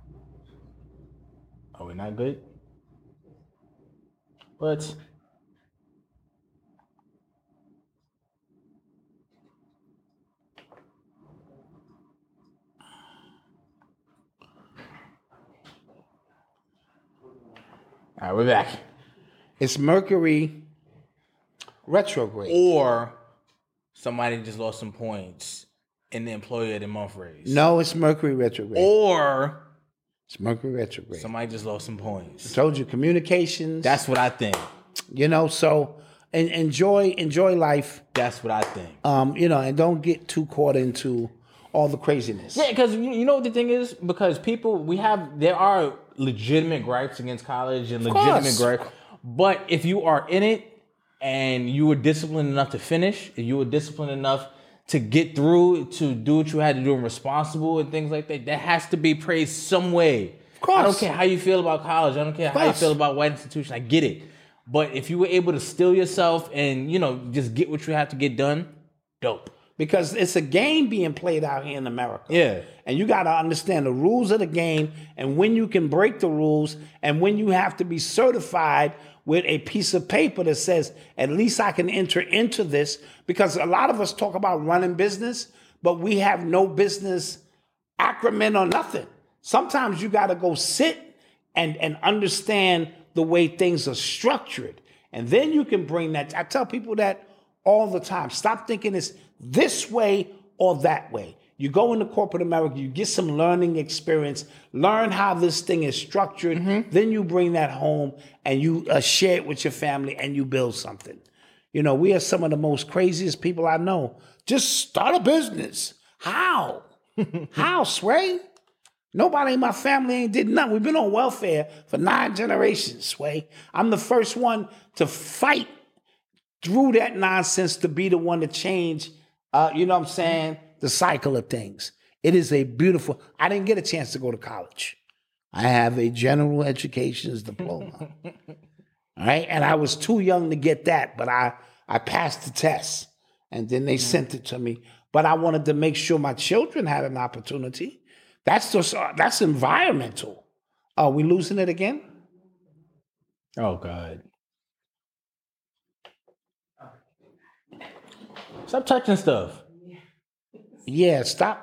Are we not good? What? All right, we're back. It's Mercury retrograde. Or somebody just lost some points in the employee of the month raise. No, it's Mercury retrograde. Or It's Mercury retrograde. somebody just lost some points. Told you, communications. That's what I think. You know, so and enjoy enjoy life. That's what I think. Um, you know, and don't get too caught into all the craziness. Yeah, because you you know what the thing is? Because people, we have, there are legitimate gripes against college and legitimate course. gripes. But if you are in it and you were disciplined enough to finish, if you were disciplined enough to get through, to do what you had to do and responsible and things like that, that has to be praised some way. Of course. I don't care how you feel about college. I don't care how you course. feel about white institution. I get it. But if you were able to still yourself and, you know, just get what you have to get done, dope. Because it's a game being played out here in America. Yeah. And you got to understand the rules of the game and when you can break the rules and when you have to be certified with a piece of paper that says, at least I can enter into this. Because a lot of us talk about running business, but we have no business acumen or nothing. Sometimes you got to go sit and, and understand the way things are structured. And then you can bring that. I tell people that all the time. Stop thinking it's this way or that way. You go into corporate America, you get some learning experience, learn how this thing is structured, Mm-hmm. then you bring that home and you uh, share it with your family and you build something. You know, we are some of the most craziest people I know. Just start a business. How? How, Sway? Nobody in my family ain't did nothing. We've been on welfare for nine generations, Sway. I'm the first one to fight through that nonsense to be the one to change, uh, you know what I'm saying, the cycle of things. It is a beautiful, I didn't get a chance to go to college. I have a general education's diploma. All right, and I was too young to get that, but I, I passed the test, and then they sent it to me. But I wanted to make sure my children had an opportunity. That's just, uh, that's environmental. Are we losing it again? Oh, God. Stop touching stuff. Yeah, stop.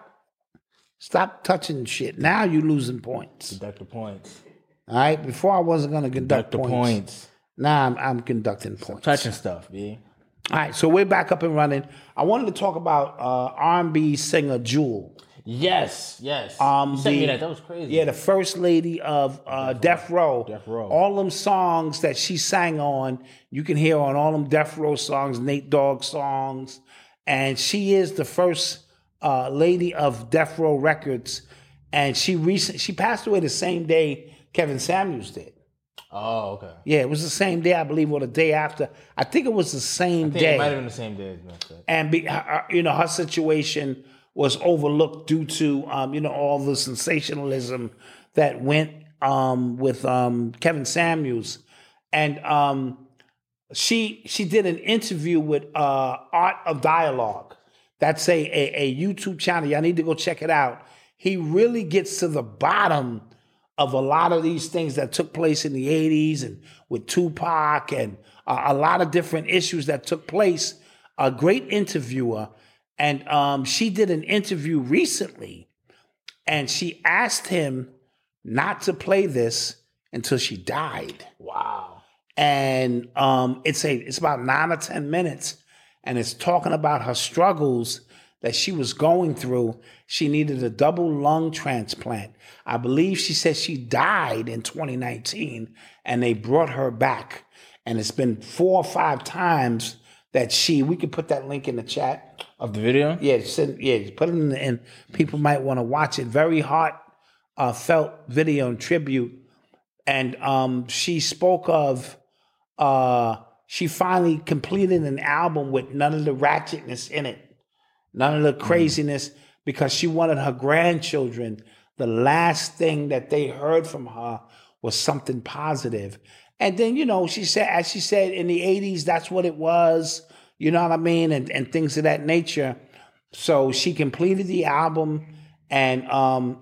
Stop touching shit. Now you losing points. Conduct the points. All right. Before I wasn't going to conduct, Conduct the points. points. Now I'm, I'm conducting Stop points. touching stuff, B. All right. So we're back up and running. I wanted to talk about uh, R and B singer Jewel. Yes, yes. Um, you sent the, me that. That was crazy. Yeah, the first lady of uh, Death Row. Death Row. All them songs that she sang on, you can hear on all them Death Row songs, Nate Dogg songs. And she is the first uh, lady of Death Row Records. And she recent she passed away the same day Kevin Samuels did. Oh, okay. Yeah, it was the same day, I believe, or the day after. I think it was the same I think day. it might have been the same day. And be, uh, you know, her situation was overlooked due to um, you know, all the sensationalism that went um, with um, Kevin Samuels, and um, she she did an interview with uh, Art of Dialogue. That's a, a a YouTube channel. Y'all need to go check it out. He really gets to the bottom of a lot of these things that took place in the eighties and with Tupac and uh, a lot of different issues that took place. A great interviewer. And um, she did an interview recently, and she asked him not to play this until she died. Wow. And um, it's a it's about nine or ten minutes, and it's talking about her struggles that she was going through. She needed a double lung transplant. I believe she said she died in twenty nineteen, and they brought her back. And it's been four or five times that she, we could put that link in the chat. Of the video? Yeah, send, yeah, put it in, the, and people might want to watch it. Very heart uh, felt video and tribute. And um, she spoke of, uh, she finally completed an album with none of the ratchetness in it, none of the craziness, mm. because she wanted her grandchildren, the last thing that they heard from her was something positive. And then, you know, she said, as she said, in the eighties, that's what it was. You know what I mean? And and things of that nature. So she completed the album, and um,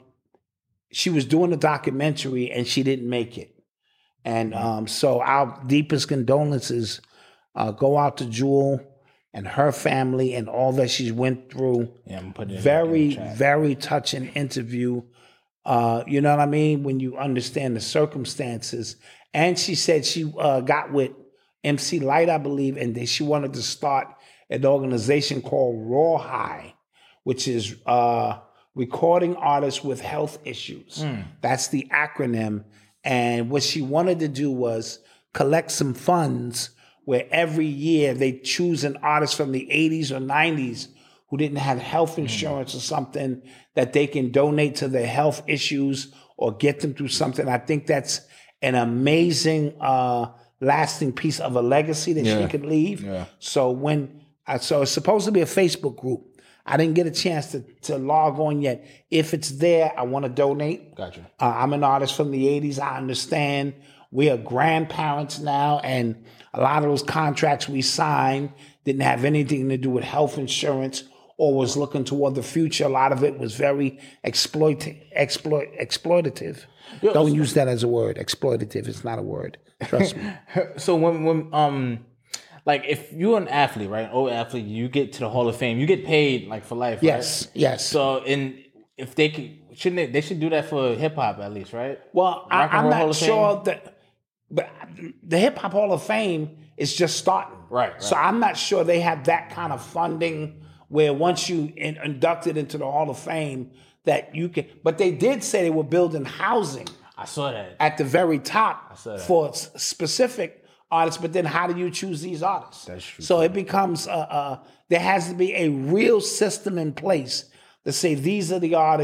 she was doing a documentary, and she didn't make it. And um, so our deepest condolences uh, go out to Jewel and her family and all that she's went through. Yeah, I'm putting it very, in the chat. Very touching interview. Uh, you know what I mean? When you understand the circumstances. And she said she uh, got with M C Light, I believe, and that she wanted to start an organization called Rawhigh, which is uh, recording artists with health issues. Mm. That's the acronym. And what she wanted to do was collect some funds where every year they choose an artist from the eighties or nineties who didn't have health insurance mm. or something that they can donate to their health issues or get them through something. I think that's an amazing uh, lasting piece of a legacy that yeah. she could leave. Yeah. So when I, so it's supposed to be a Facebook group. I didn't get a chance to, to log on yet. If it's there, I want to donate. Gotcha. Uh, I'm an artist from the eighties. I understand. We are grandparents now, and a lot of those contracts we signed didn't have anything to do with health insurance or was looking toward the future. A lot of it was very exploit, exploit, exploitative. Yo, Don't so, use that as a word. Exploitative is not a word. Trust me. So when, when um, like if you're an athlete, right, old athlete, you get to the Hall of Fame, you get paid like for life. Yes, right? yes. So and if they could, shouldn't they? They should do that for hip hop at least, right? Well, I, I'm not sure that, but the Hip Hop Hall of Fame is just starting, right, right? So I'm not sure they have that kind of funding where once you in, inducted into the Hall of Fame that you can. But they did say they were building housing. I saw that at the very top I saw that. for specific artists. But then, how do you choose these artists? That's true. So it becomes uh, uh, there has to be a real system in place to say these are the artists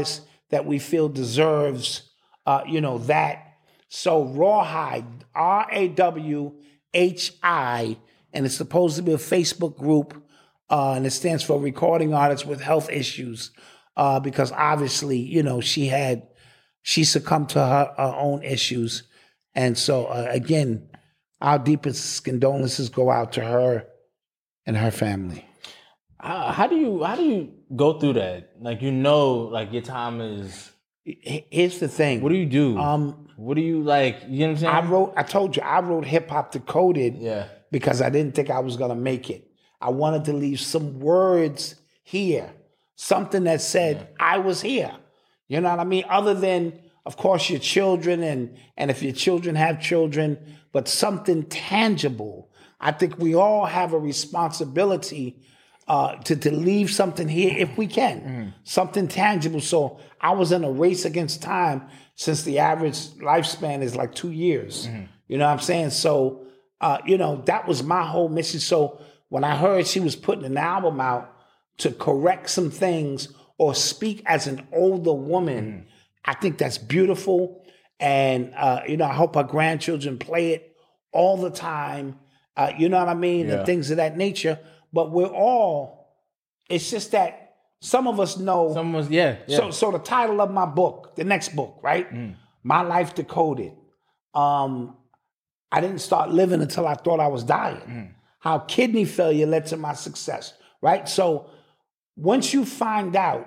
that we feel deserves, uh, you know, that. So Rawhide, R A W H I, and it's supposed to be a Facebook group, uh, and it stands for Recording Artists with Health Issues, uh, because obviously, you know, she had, she succumbed to her, her own issues. And so, uh, again, our deepest condolences go out to her and her family. How, how do you how do you go through that? Like, you know, like your time is. Here's the thing. What do you do? Um, what do you like? You know what I'm saying? I wrote. I told you I wrote Hip Hop Decoded. Yeah. Because I didn't think I was gonna make it. I wanted to leave some words here, something that said yeah. I was here. You know what I mean? Other than, of course, your children and and if your children have children, but something tangible. I think we all have a responsibility uh, to, to leave something here if we can, mm. something tangible. So I was in a race against time since the average lifespan is like two years. Mm. You know what I'm saying? So, uh, you know, that was my whole mission. So when I heard she was putting an album out to correct some things or speak as an older woman, mm. I think that's beautiful. And, uh, you know, I hope our grandchildren play it all the time. Uh, you know what I mean? Yeah. And things of that nature. But we're all, it's just that some of us know. Some of us, yeah, yeah. So, so the title of my book, the next book, right? Mm. My Life Decoded. Um, I didn't start living until I thought I was dying. Mm. How kidney failure led to my success, right? So once you find out,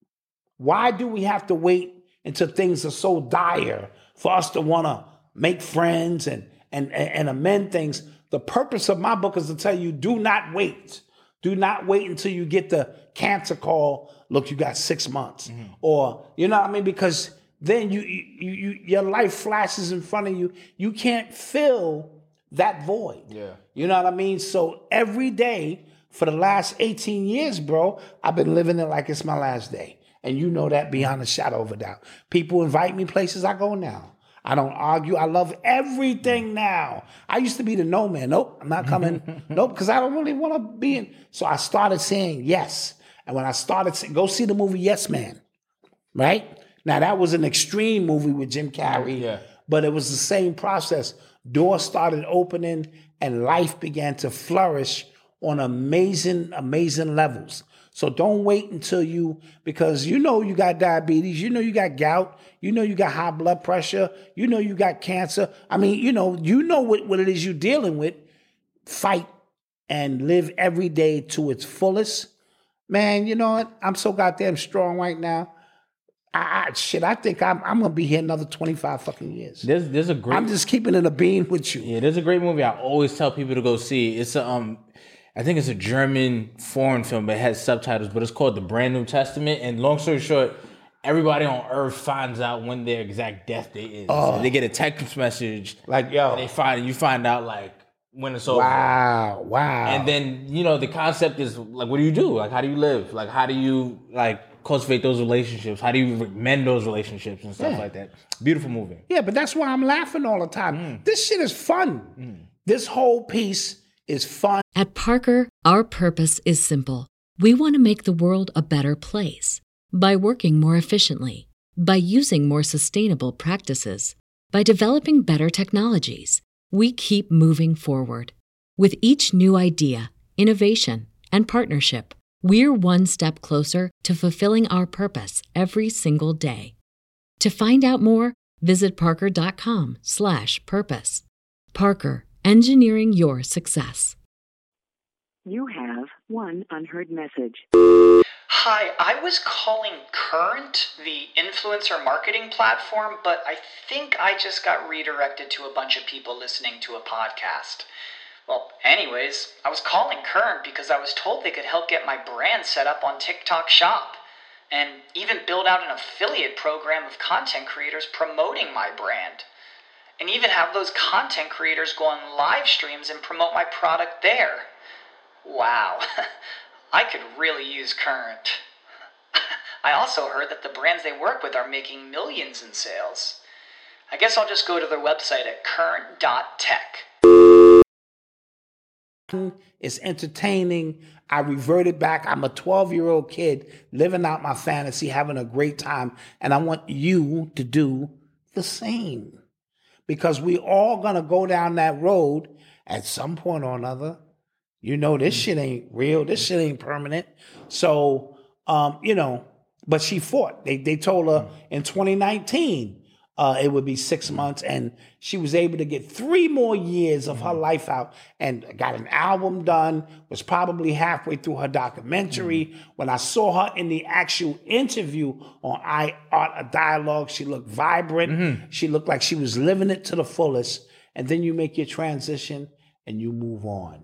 why do we have to wait until things are so dire for us to want to make friends and, and, and amend things? The purpose of my book is to tell you, do not wait. Do not wait until you get the cancer call. Look, you got six months. Mm-hmm. Or, you know what I mean? Because then you, you, you, your life flashes in front of you. You can't fill that void. Yeah. You know what I mean? So every day for the last eighteen years, bro, I've been living it like it's my last day. And you know that beyond a shadow of a doubt. People invite me places, I go now. I don't argue. I love everything now. I used to be the no man. Nope, I'm not coming. Nope, because I don't really want to be in. So I started saying yes. And when I started saying, go see the movie Yes Man, right? Now, that was an extreme movie with Jim Carrey, yeah. but it was the same process. Doors started opening and life began to flourish on amazing, amazing levels. So don't wait until you, because you know you got diabetes, you know you got gout, you know you got high blood pressure, you know you got cancer. I mean, you know, you know what, what it is you're dealing with. Fight and live every day to its fullest. Man, you know what? I'm so goddamn strong right now. I, I shit, I think I'm I'm gonna be here another twenty-five fucking years. There's there's a great I'm just keeping it a beam with you. Yeah, there's a great movie I always tell people to go see. It's a um I think it's a German foreign film, but it has subtitles, but it's called The Brand New Testament. And long story short, everybody on earth finds out when their exact death date is. Oh. So they get a text message. Like, yo. And they find you find out like when it's over. Wow, wow. And then, you know, the concept is like, what do you do? Like, how do you live? Like, how do you like cultivate those relationships? How do you mend those relationships and stuff Yeah. like that? Beautiful movie. Yeah, but that's why I'm laughing all the time. Mm. This shit is fun. Mm. This whole piece is fun. At Parker, our purpose is simple. We want to make the world a better place by working more efficiently, by using more sustainable practices, by developing better technologies. We keep moving forward. With each new idea, innovation, and partnership, we're one step closer to fulfilling our purpose every single day. To find out more, visit parker.com slash purpose. Parker, engineering your success. You have one unheard message. Hi, I was calling Current, the influencer marketing platform, but I think I just got redirected to a bunch of people listening to a podcast. Well, anyways, I was calling Current because I was told they could help get my brand set up on TikTok Shop, and even build out an affiliate program of content creators promoting my brand, and even have those content creators go on live streams and promote my product there. Wow, I could really use Current. I also heard that the brands they work with are making millions in sales. I guess I'll just go to their website at current dot tech. It's entertaining. I reverted back. I'm a twelve-year-old kid living out my fantasy, having a great time, and I want you to do the same. Because we all gonna go down that road at some point or another. You know, this shit ain't real. This shit ain't permanent. So, um, you know, but she fought. They they told her in twenty nineteen uh, it would be six months, and she was able to get three more years of her life out and got an album done, was probably halfway through her documentary. Mm. When I saw her in the actual interview on I Art a Dialogue, she looked vibrant. Mm-hmm. She looked like she was living it to the fullest. And then you make your transition and you move on.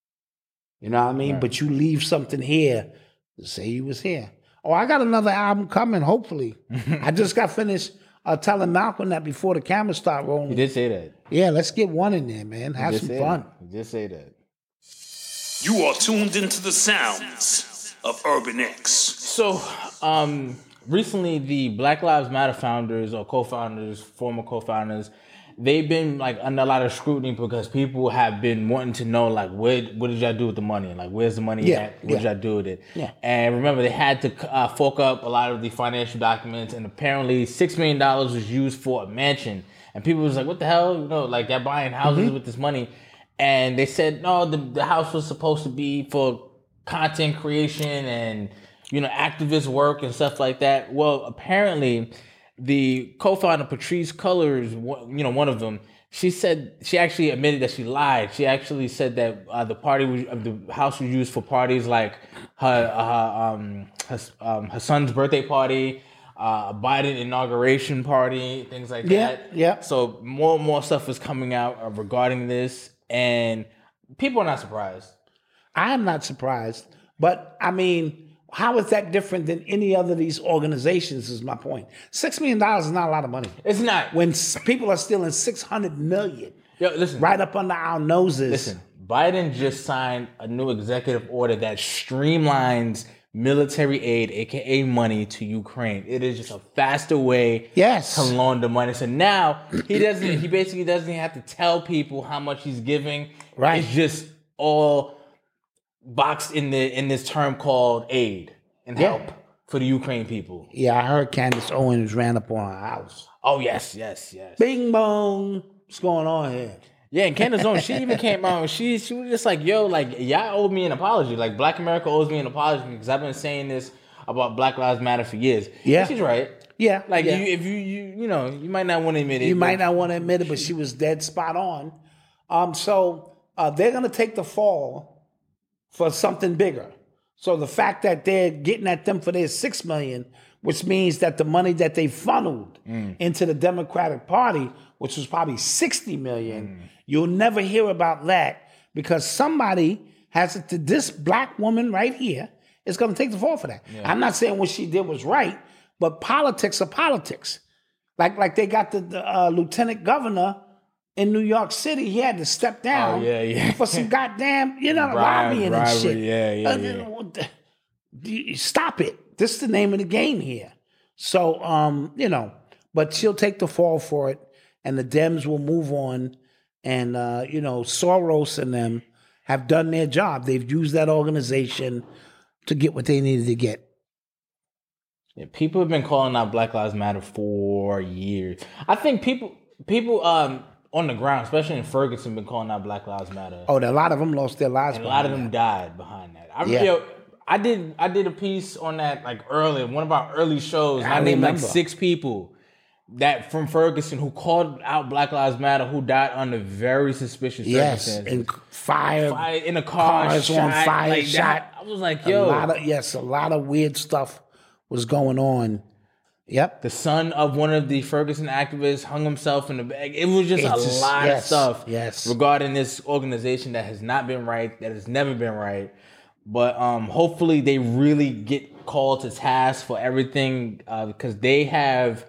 You know what I mean? Right. But you leave something here to say you was here. Oh, I got another album coming, hopefully. I just got finished uh, telling Malcolm that before the cameras start rolling. You did say that. Yeah, let's get one in there, man. Have some fun. That. You did say that. You are tuned into the sounds of Urban X. So, um, recently the Black Lives Matter founders or co-founders, former co-founders, they've been like under a lot of scrutiny because people have been wanting to know like where what did y'all do with the money? Like where's the money yeah, at? What yeah. did y'all do with it? Yeah. And remember they had to uh, fork up a lot of the financial documents, and apparently six million dollars was used for a mansion. And people was like, what the hell? You know, like they're buying houses mm-hmm. with this money. And they said no, the, the house was supposed to be for content creation and, you know, activist work and stuff like that. Well, apparently the co-founder Patrice Cullors, you know, one of them, she said she actually admitted that she lied. She actually said that uh, the party was, uh, the house was used for parties like her her um her, um, her son's birthday party, uh, a Biden inauguration party, things like yeah, that. Yeah. So more and more stuff is coming out uh, regarding this, and people are not surprised. I am not surprised, but I mean, how is that different than any other of these organizations is my point. Six million dollars is not a lot of money. It's not. When people are stealing six hundred million dollars Yo, listen, right up under our noses. Listen, Biden just signed a new executive order that streamlines military aid, A K A money, to Ukraine. It is just a faster way yes. to launder money. So now he doesn't, he basically doesn't have to tell people how much he's giving. Right. It's just all boxed in the in this term called aid and yeah. help for the Ukraine people. Yeah, I heard Candace Owens ran up on her house. Oh yes, yes, yes. Bing bong. What's going on here? Yeah, and Candace Owens, she even came out and she she was just like, yo, like y'all owe me an apology. Like Black America owes me an apology because I've been saying this about Black Lives Matter for years. Yeah. And she's right. Yeah. Like yeah. you if you you you know, you might not want to admit it. You but... might not want to admit it, but she was dead spot on. Um, so uh, they're gonna take the fall for something bigger. So the fact that they're getting at them for their six million, which means that the money that they funneled mm. into the Democratic Party, which was probably sixty million, mm. you'll never hear about that because somebody has to, this black woman right here is going to take the fall for that. Yeah. I'm not saying what she did was right, but politics are politics. Like, like they got the, the uh, lieutenant governor in New York City, he had to step down oh, yeah, yeah. for some goddamn, you know, Bribe, lobbying bribery, and shit. Yeah, yeah, uh, yeah. Stop it. This is the name of the game here. So, um, you know, but she'll take the fall for it, and the Dems will move on. And, uh, you know, Soros and them have done their job. They've used that organization to get what they needed to get. Yeah, people have been calling out Black Lives Matter for years. I think people, people, um, on the ground, especially in Ferguson, been calling out Black Lives Matter. Oh, a lot of them lost their lives. And a lot of them that. died behind that. I, yeah. yo, I did. I did a piece on that like early, one of our early shows. I, I named remember. like six people that from Ferguson who called out Black Lives Matter who died under very suspicious yes, circumstances. and fire, fire in a car, cars shot, on fire, like shot. That. I was like, yo, a lot of, yes, a lot of weird stuff was going on. Yep. The son of one of the Ferguson activists hung himself in the bag. It was just it's a just, lot yes, of stuff yes. regarding regarding this organization that has not been right, that has never been right. But um, hopefully they really get called to task for everything uh, because they have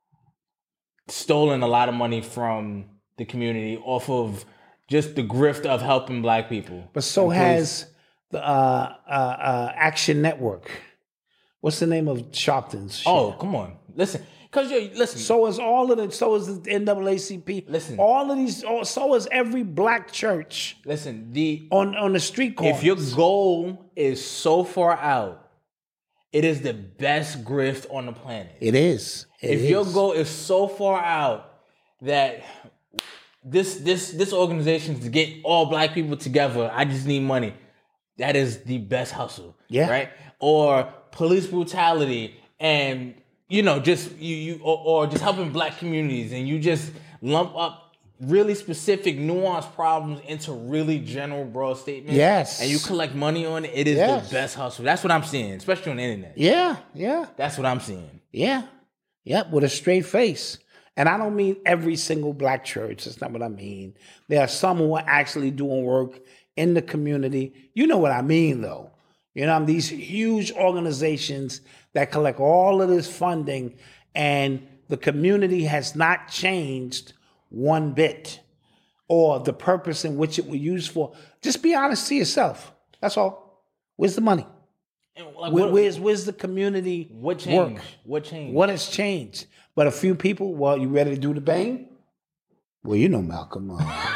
stolen a lot of money from the community off of just the grift of helping black people. But so has the uh, uh, uh, Action Network. What's the name of Sharpton's shit? Oh, come on. Listen, Cause you listen. So is all of the. So is the N double A C P. Listen. All of these. all- So is every black church Listen, the on on the street corners. if your goal is so far out, it is the best grift on the planet. it is. It if is. your goal is so far out that this this this organization is to get all black people together, I just need money. That is the best hustle. Yeah. Right? Or police brutality and you know, just you you or, or just helping black communities and you just lump up really specific nuanced problems into really general broad statements. Yes. And you collect money on it, it is Yes. the best hustle. That's what I'm seeing, especially on the internet. Yeah. Yeah. That's what I'm seeing. Yeah. Yep. With a straight face. And I don't mean every single black church. That's not what I mean. There are some who are actually doing work in the community. You know what I mean, though. You know, these huge organizations that collect all of this funding, and the community has not changed one bit, or the purpose in which it was used for. Just be honest to yourself. That's all. Where's the money? And, like, Where, what- where's where's the community What changed? work? What changed? What has changed? But a few people, well, you ready to do the bang? Well, you know Malcolm. Uh,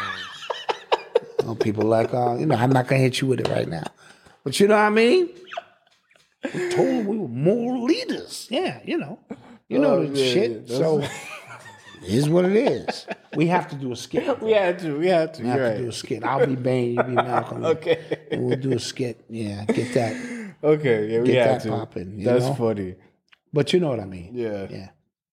you know, people like, uh, you know, I'm not going to hit you with it right now. But you know what I mean? We told them we were moral leaders. Yeah, you know. You know Oh, the yeah, shit. yeah, So it is what it is. We have to do a skit. We had to. We had to. We have You're to right. do a skit. I'll be Bane, you be Malcolm. Okay. And we'll do a skit. Yeah, get that. Okay. Yeah, we Get had that to. popping, you That's know? funny. But you know what I mean. Yeah. Yeah.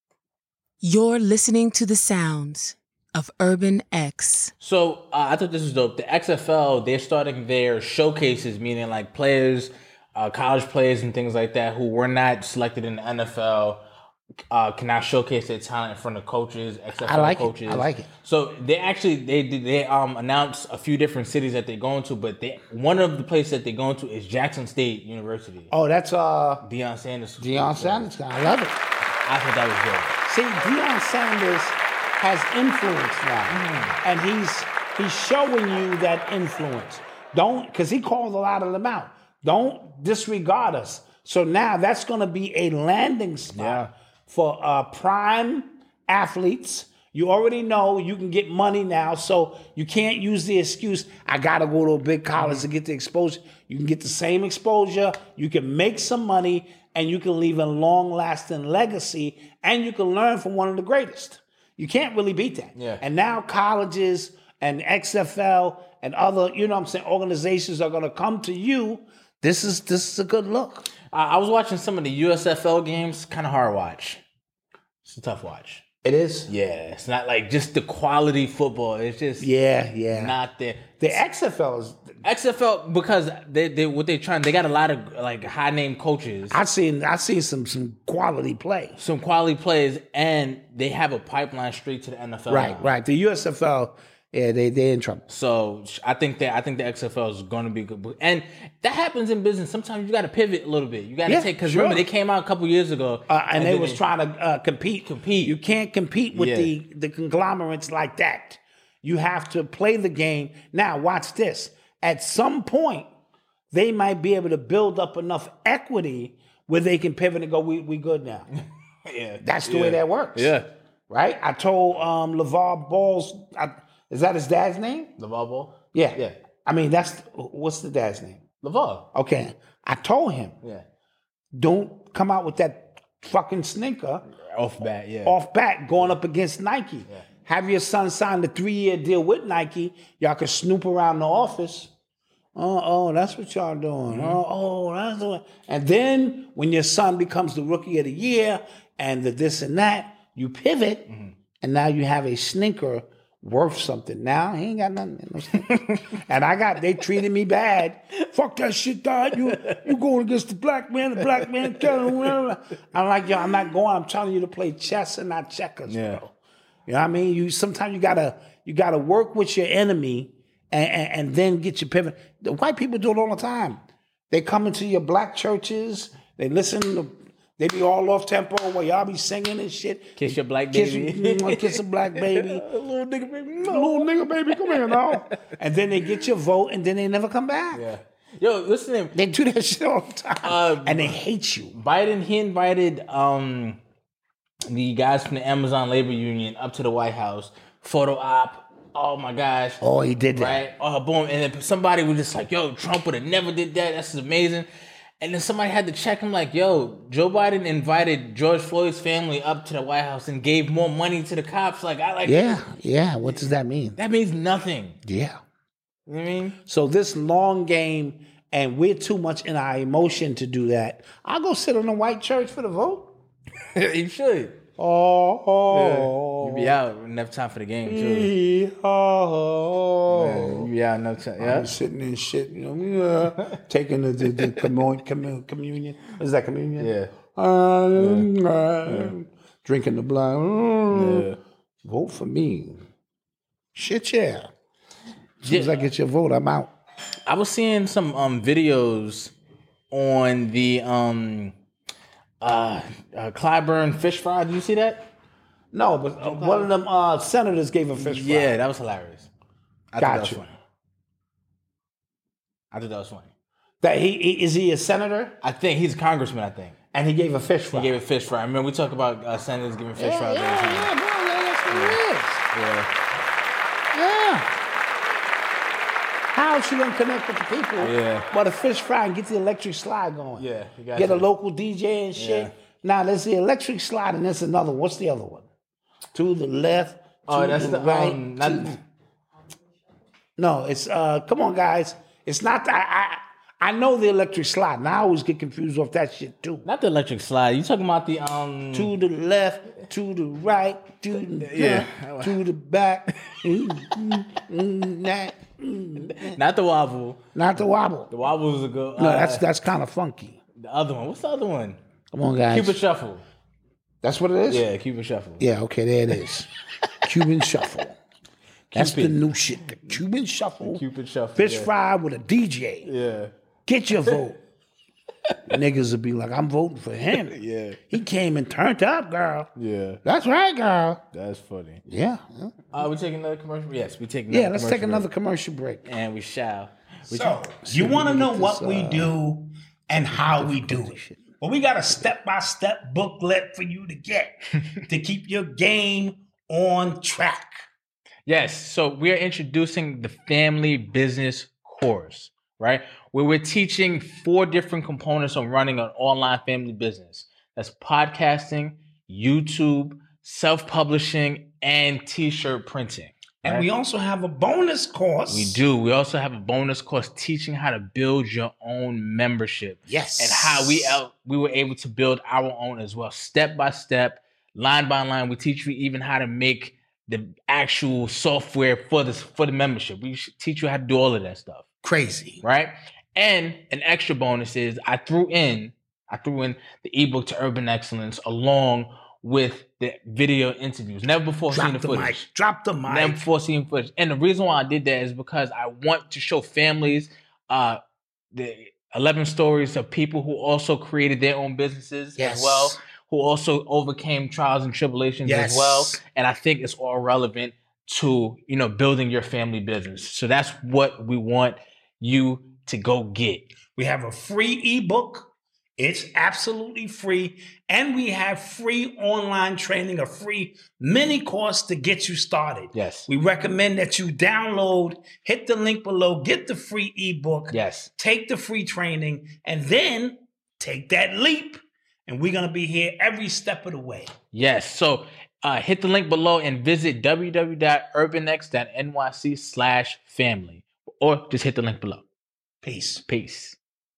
You're listening to the sounds of Urban X. So uh, I thought this was dope. The X F L, they're starting their showcases, meaning like players, uh, college players, and things like that who were not selected in the N F L. Uh, can now showcase their talent in front of coaches, X F L I like it. coaches. I like it. So they actually they did they um announced a few different cities that they're going to, but they one of the places that they're going to is Jackson State University. Oh, that's uh Deion Sanders. Deion Sanders. I love it. I thought that was good. See, Deion Sanders has influence now, Mm-hmm. and he's he's showing you that influence. Don't, because he called a lot of them out. Don't disregard us. So now that's going to be a landing spot Yeah. for uh, prime athletes. You already know you can get money now, so you can't use the excuse, I got to go to a big college to get the exposure. You can get the same exposure, you can make some money, and you can leave a long-lasting legacy, and you can learn from one of the greatest. You can't really beat that. Yeah. And now colleges and X F L and other, you know what I'm saying, organizations are going to come to you. This is this is a good look. I, I was watching some of the U S F L games. Kind of hard watch. It's a tough watch. It is? Yeah, it's not like just the quality football. It's just Yeah, yeah. not there. The X F L is, X F L because they they what they trying. They got a lot of like high name coaches, I've seen I've seen some some quality play. some quality players, and they have a pipeline straight to the N F L. Right, now. right. The U S F L, yeah, they they in trouble. So I think that I think the X F L is going to be good, and that happens in business. Sometimes you got to pivot a little bit. You got to Yeah, take because sure. remember they came out a couple years ago, Uh, and, they then was trying to uh, compete. Compete. You can't compete with Yeah. the the conglomerates like that. You have to play the game. Now, watch this. At some point, they might be able to build up enough equity where they can pivot and go, we we good now. yeah, That's the way that works. Yeah, Right? I told um, LeVar Ball's, I, is that his dad's name? LeVar Ball. Yeah. Yeah. I mean, that's, what's the dad's name? LeVar. Okay. I told him, Yeah, don't come out with that fucking sneaker off bat. Yeah, off bat going up against Nike. Have your son sign the three-year deal with Nike. Y'all can snoop around the office. Oh, oh, that's what y'all doing. Oh, oh, that's the way. And then when your son becomes the rookie of the year and the this and that, you pivot, and now you have a sneaker worth something. Now he ain't got nothing. No sneaker. And I got, they treated me bad. Fuck that shit, dog. You you going against the black man, the black man telling him. I'm like, yo, I'm not going. I'm telling you to play chess and not checkers, Yeah. bro. You know what I mean? You sometimes you gotta you gotta work with your enemy and, and, and then get your pivot. The white people do it all the time. They come into your black churches, they listen to, they be all off tempo where y'all be singing and shit. Kiss your black Kiss, baby. mm, kiss a black baby. little nigga baby. Little nigga baby, come here now. And then they get your vote and then they never come back. Yeah. Yo, listen. They do that shit all the time. Uh, and they hate you. Biden, he invited um the guys from the Amazon Labor Union up to the White House, photo op. Oh my gosh. Oh, he did that. Right? Oh, boom. And then somebody was just like, yo, Trump would have never did that. That's amazing. And then somebody had to check him like, yo, Joe Biden invited George Floyd's family up to the White House and gave more money to the cops. Like, I like Yeah, yeah. What does that mean? That means nothing. Yeah. You know what I mean? So this long game, and we're too much in our emotion to do that. I'll go sit on a white church for the vote. You should. Oh, oh. Yeah. You be out enough time for the game, too. Oh. Yeah, you be out enough time. Yeah. I'm sitting in shit, you know, yeah. taking the, the, the commun- commun- communion. Is that communion? Yeah. Um, yeah. Uh, drinking the blood. Mm. Yeah. Vote for me. Shit, yeah. As soon as I get your vote, I'm out. I was seeing some um, videos on the um, uh, uh, Clyburn fish fry. Did you see that? No, but uh, one of them uh, senators gave a fish fry. Yeah, that was hilarious. I Got thought that was you. funny. I thought that was funny. That he, he is he a senator? I think he's a congressman. I think And he gave a fish fry. he gave a fish fry. I remember we talked about uh, senators giving fish yeah, fries. yeah, all the time. yeah, bro, yeah, that's what it is. Yeah. Yeah. How else you gonna connect with the people? Yeah. But a fish fry and get the electric slide going. Yeah, you got Get a you. local D J and shit. Yeah. Now there's the electric slide and there's another. What's the other one? To the left. To Oh, that's the, the right. um, not, to- No, it's uh. Come on, guys. It's not that. I I know the electric slide. And I always get confused off that shit too. not the electric slide. You talking about the um? To the left, to the right, to the Yeah. front, to the back. Mm, mm, mm, that, mm. Not the wobble. Not the wobble. The wobble was a good. No, uh, that's that's kind of funky. the other one. What's the other one? Come on, guys. Cupid shuffle. That's what it is? Yeah, Cupid shuffle. Yeah, okay, there it is. Cuban shuffle. That's Cupid. the new shit. The Cuban shuffle. Cupid shuffle. Fish yeah. fry with a D J. Yeah. Get your vote. Niggas will be like, I'm voting for him. Yeah. He came and turned up, girl. Yeah. That's right, girl. That's funny. Yeah. Yeah, Uh, we taking another commercial? Yes, we taking. Another yeah let's take commercial another break. commercial break. And we shall. We So, shall- you want to know get what this, we uh, do and how we do it. Well, we got a step-by-step booklet for you to get to keep your game on track. Yes. So we are introducing the family business course, right? Where we're teaching four different components on running an online family business. That's podcasting, YouTube, self-publishing, and t-shirt printing. And right? we also have a bonus course. We do. We also have a bonus course teaching how to build your own membership. Yes. And how we out, we were able to build our own as well, step by step, line by line. We teach you even how to make the actual software for this for the membership. We should teach you how to do all of that stuff. Crazy. Right? And an extra bonus is I threw in, I threw in the ebook to Urban Excellence along with the video interviews. Never before seen Drop the the footage. mic. Drop the mic. Never before seen footage. And the reason why I did that is because I want to show families uh, the eleven stories of people who also created their own businesses Yes. as well, who also overcame trials and tribulations Yes. as well. And I think it's all relevant to, you know, building your family business. So that's what we want you to go get. We have a free ebook. It's absolutely free. And we have free online training, a free mini course to get you started. Yes. We recommend that you download, hit the link below, get the free ebook, Yes. take the free training, and then take that leap. And we're going to be here every step of the way. Yes. So uh, hit the link below and visit www.urbanx.nyc slash family. Or just hit the link below. Peace. Peace.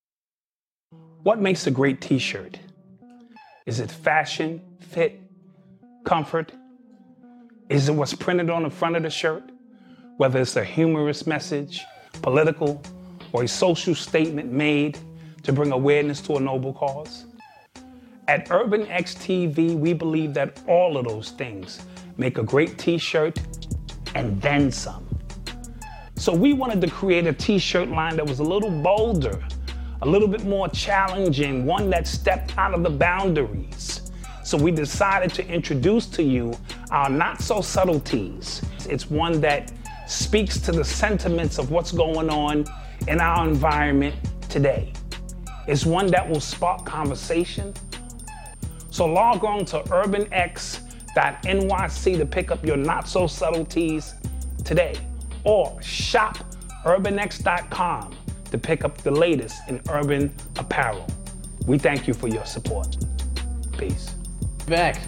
What makes a great t-shirt? Is it fashion, fit, comfort? Is it what's printed on the front of the shirt? Whether it's a humorous message, political, or a social statement made to bring awareness to a noble cause? At Urban X T V, we believe that all of those things make a great t-shirt and then some. So we wanted to create a t-shirt line that was a little bolder, a little bit more challenging, one that stepped out of the boundaries. So we decided to introduce to you our Not So Subtleties. It's one that speaks to the sentiments of what's going on in our environment today. It's one that will spark conversation, So log on to urban x dot n y c to pick up your not-so-subtle tees today. Or shop urban x dot com to pick up the latest in urban apparel. We thank you for your support. Peace. Back.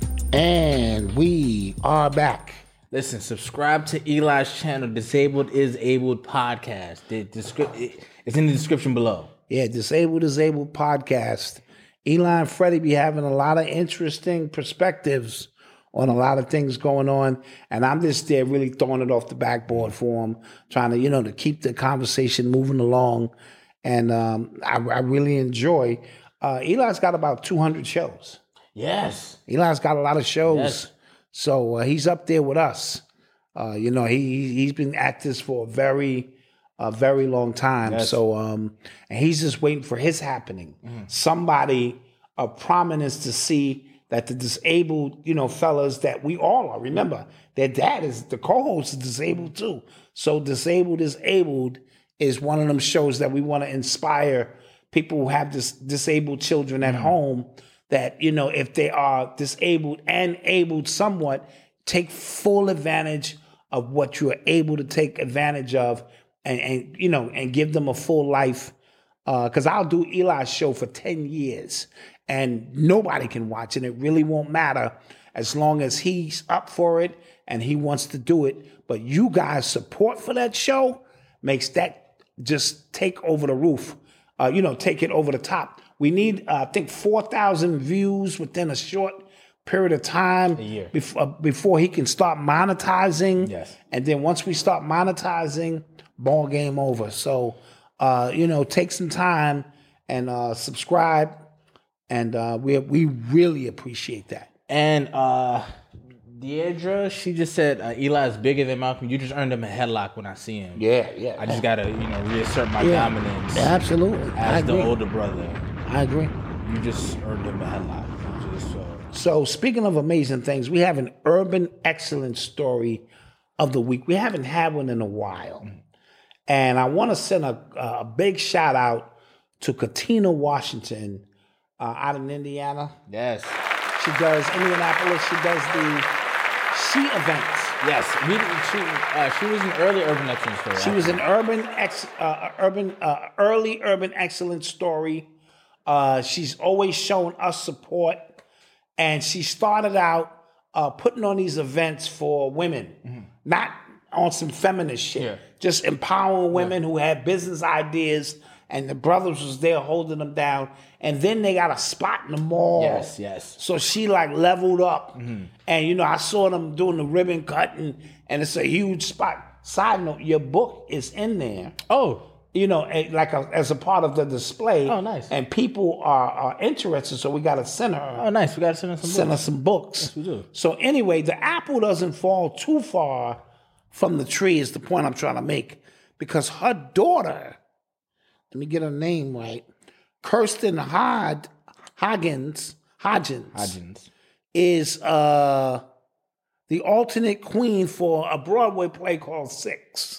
And we are back. Listen, subscribe to Eli's channel, Disabled is Abled Podcast. The descri- it's in the description below. Yeah, Disabled is Able Podcast. Eli and Freddie be having a lot of interesting perspectives on a lot of things going on. And I'm just there really throwing it off the backboard for them, trying to, you know, to keep the conversation moving along. And um, I, I really enjoy. Uh, Eli's got about two hundred shows. Yes. Eli's got a lot of shows. Yes. So uh, he's up there with us. Uh, you know, he, he's been at this for a very, a very long time. Yes. So, um, and he's just waiting for his happening. Mm-hmm. Somebody of prominence to see that the disabled, you know, fellas that we all are. Remember, their dad is, the co-host is disabled too. So Disabled is Abled is one of them shows that we want to inspire people who have this disabled children at mm-hmm. home that, you know, if they are disabled and abled somewhat, take full advantage of what you are able to take advantage of and, and you know, and give them a full life. Because uh, I'll do Eli's show for ten years and nobody can watch it. It really won't matter as long as he's up for it and he wants to do it. But you guys' support for that show makes that just take over the roof, uh, you know, take it over the top. We need, uh, I think, four thousand views within a short period of time a year. Before, uh, before he can start monetizing. Yes. And then once we start monetizing, ball game over. So, uh, you know, take some time and uh, subscribe. And uh, we we really appreciate that. And uh, Deidre, she just said uh, Eli is bigger than Malcolm. You just earned him a headlock when I see him. Yeah, yeah. I just got to, you know, reassert my yeah. dominance. Yeah, absolutely. As I the agree. older brother. I agree. You just earned him a headlock. Just, so. so speaking of amazing things, we have an urban excellence story of the week. We haven't had one in a while. Mm-hmm. And I want to send a, a big shout out to Katina Washington uh, out in Indiana. Yes. She does Indianapolis. She does the She events. Yes, we, she uh, she was an early urban excellence story. She was an urban ex, uh, urban uh, early urban excellence story. Uh, she's always shown us support, and she started out uh, putting on these events for women, mm-hmm. not on some feminist shit, yeah. just empowering women yeah. who had business ideas, and the brothers was there holding them down. And then they got a spot in the mall. Yes, yes. So she like leveled up, mm-hmm. and you know I saw them doing the ribbon cutting, and it's a huge spot. Side note: your book is in there. Oh. You know, like a, as a part of the display. Oh, nice. And people are, are interested, so we got to send her. Oh, nice. We got to send her some send books. her some books. Yes, we do. So anyway, the apple doesn't fall too far from the tree is the point I'm trying to make. Because her daughter, let me get her name right, Kirsten Hod, Hodgins, Hodgins, Hodgins. is uh, the alternate queen for a Broadway play called Six.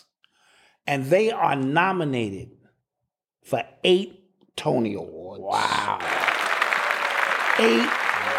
And they are nominated for eight Tony Awards. Wow. Eight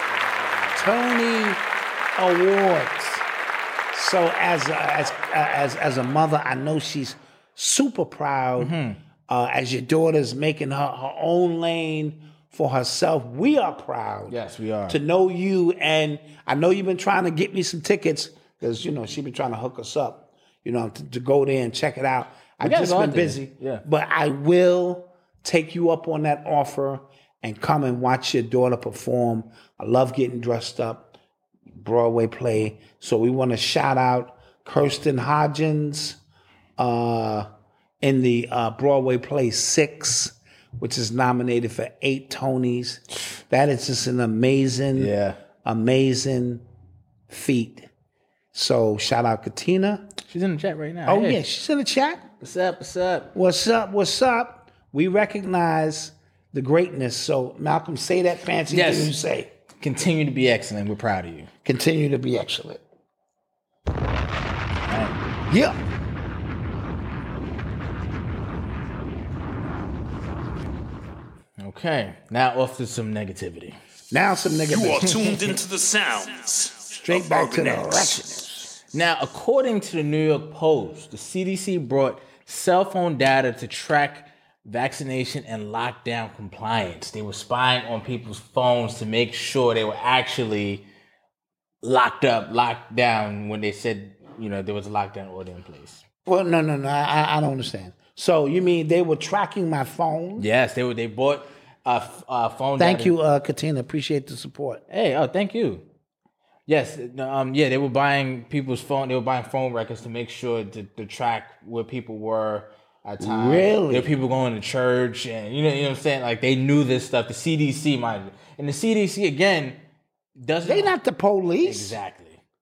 Tony Awards. So as a, as as as a mother, I know she's super proud. Mm-hmm. Uh, as your daughter's making her, her own lane for herself, we are proud. Yes, we are. To know you, and I know you've been trying to get me some tickets because you know she's been trying to hook us up. You know, to, to go there and check it out. I've just been busy. Yeah. But I will take you up on that offer and come and watch your daughter perform. I love getting dressed up, Broadway play. So we want to shout out Kirsten Hodgins uh, in the uh, Broadway play Six, which is nominated for eight Tonys. That is just an amazing, yeah. amazing feat. So shout out Katina. She's in the chat right now. Oh, hey. yeah, she's in the chat. What's up, what's up? What's up, what's up? We recognize the greatness. So, Malcolm, say that fancy yes. thing you say. Continue to be excellent. We're proud of you. Continue to be excellent. Right. Yeah. Okay, now off to some negativity. Now some nigga You are tuned into the sounds straight of back to Urban the X. ratchetness. Now, according to the New York Post, the C D C brought cell phone data to track vaccination and lockdown compliance. They were spying on people's phones to make sure they were actually locked up, locked down when they said, you know, there was a lockdown order in place. Well, no, no, no. I, I don't understand. So you mean they were tracking my phone? Yes, they were. They bought a f- uh, phone. Thank data. you, uh, Katina. Appreciate the support. Hey, oh, thank you. Yes, um, yeah, they were buying people's phone. They were buying phone records to make sure to, to track where people were at times. Really? There were people going to church, and you know, you know what I'm saying. Like they knew this stuff. The C D C, mind you, and the C D C again doesn't. They not the police. Exactly.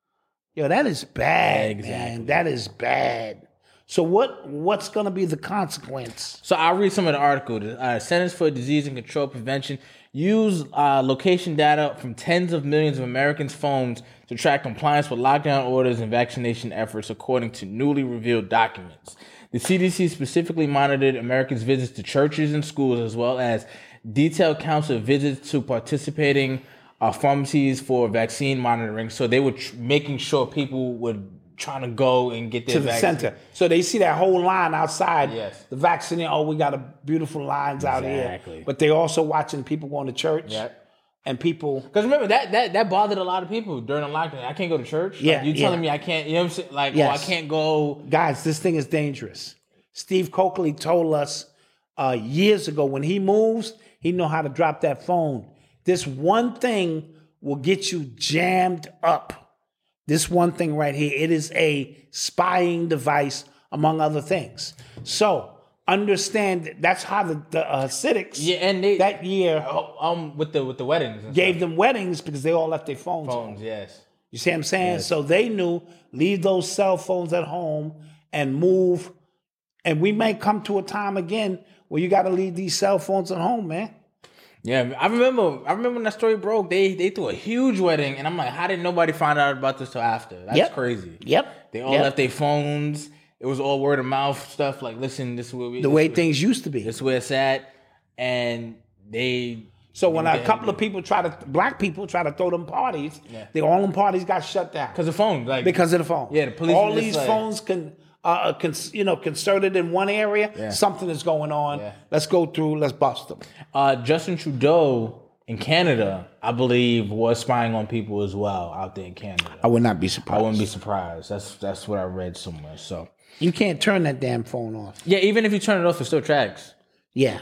Yo, that is bad, Yeah, exactly. man. That is bad. So what? What's going to be the consequence? So I'll read some of the article. The uh, Centers for Disease and Control Prevention use uh, location data from tens of millions of Americans' phones to track compliance with lockdown orders and vaccination efforts, according to newly revealed documents. The C D C specifically monitored Americans' visits to churches and schools, as well as detailed counts of visits to participating uh, pharmacies for vaccine monitoring. So they were tr- making sure people would trying to go and get their To the vaccine. center. So they see that whole line outside. Yes. The vaccine. Oh, we got a beautiful lines out Exactly. here. But they also watching people going to church. Yeah. And people. Because remember, that, that that bothered a lot of people during the lockdown. I can't go to church. Yeah, Like, you yeah. telling me I can't, you know what I'm saying? Like, Yes. oh, I can't go. Guys, this thing is dangerous. Steve Coakley told us uh, years ago, when he moves, he know how to drop that phone. This one thing will get you jammed up. This one thing right here, it is a spying device, among other things. So understand that that's how the, the uh, Hasidics Yeah, and they that year um with the with the weddings and gave them weddings because they all left their phones. stuff. home. phones. Yes. You see what I'm saying? Yes. So they knew, leave those cell phones at home and move. And we may come to a time again where you got to leave these cell phones at home, man. Yeah, I remember. I remember when that story broke. They they threw a huge wedding, and I'm like, how did nobody find out about this till after? That's Yep. crazy. Yep. They all Yep. left their phones. It was all word of mouth stuff. Like, listen, this is where we, The this way where- things used to be. This is where it's at, and they. So when they- a couple of people try to, black people try to throw them parties, Yeah. they all them parties got shut down because of phone, like because of the phone. Yeah, the police. All were just these like- phones can, uh, can, you know, concerted in one area. Yeah. Something is going on. Yeah. Let's go through. Let's bust them. Uh, Justin Trudeau in Canada, I believe, was spying on people as well out there in Canada. I would not be I surprised. wouldn't be surprised. That's that's what I read somewhere. So You can't turn that damn phone off. yeah, even if you turn it off, it still tracks. Yeah.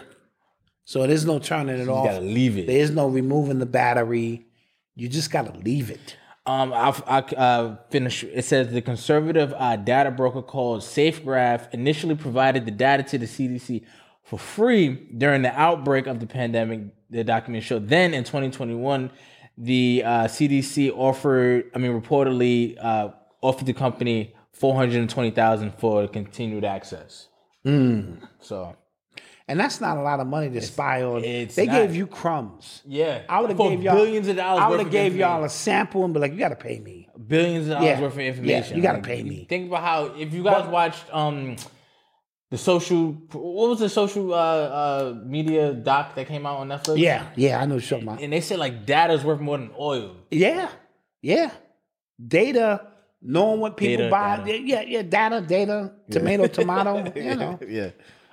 So there's no turning it You off. gotta leave it. There is no removing the battery. You just gotta leave it. Um, I'll, I'll uh, finish. It says the conservative uh, data broker called SafeGraph initially provided the data to the C D C for free during the outbreak of the pandemic. The document showed. Then in twenty twenty-one, the uh, C D C offered, I mean, reportedly uh, offered the company four hundred twenty thousand dollars for continued access. Mm. So, And that's not a lot of money to spy on. it's They not. gave you crumbs. yeah, I would have for gave y'all billions of dollars. I would worth have of gave y'all a information. sample and be like, you gotta pay me. billions of dollars Yeah. worth of Yeah, information. you gotta Like, pay me. Think about how if you guys But- watched um the social what was the social uh, uh media doc that came out on Netflix? Yeah, yeah, I know what you're talking about. And they said like data's worth more than oil. Yeah, yeah. Data, knowing what people Data, buy. data. Yeah, yeah, data, data, tomato, tomato, you know. Yeah.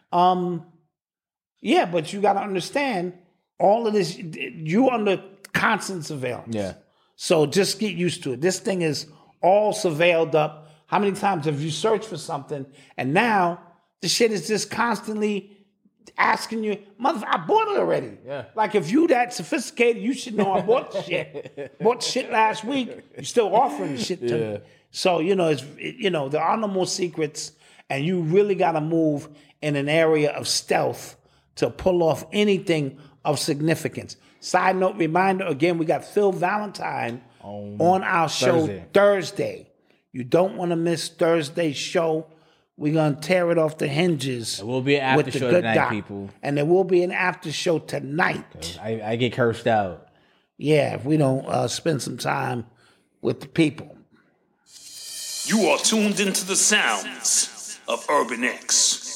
Um, yeah, but you got to understand all of this. You under constant surveillance. Yeah. So just get used to it. This thing is all surveilled up. How many times have you searched for something and now the shit is just constantly asking you, mother, I bought it already. Yeah. Like if you that sophisticated, you should know I bought the shit. Bought the shit last week. You're still offering the shit to Yeah. me. So you know, it's it, you know there are no more secrets, and you really got to move in an area of stealth to pull off anything of significance. Side note reminder, again, we got Phil Valentine On on our show Thursday. Thursday. You don't want to miss Thursday's show. We're going to tear it off the hinges. There will be an with after the show good tonight, doc. people. And there will be an after show tonight. I, I get cursed out. Yeah, if we don't uh, spend some time with the people. You are tuned into the sounds of Urban X.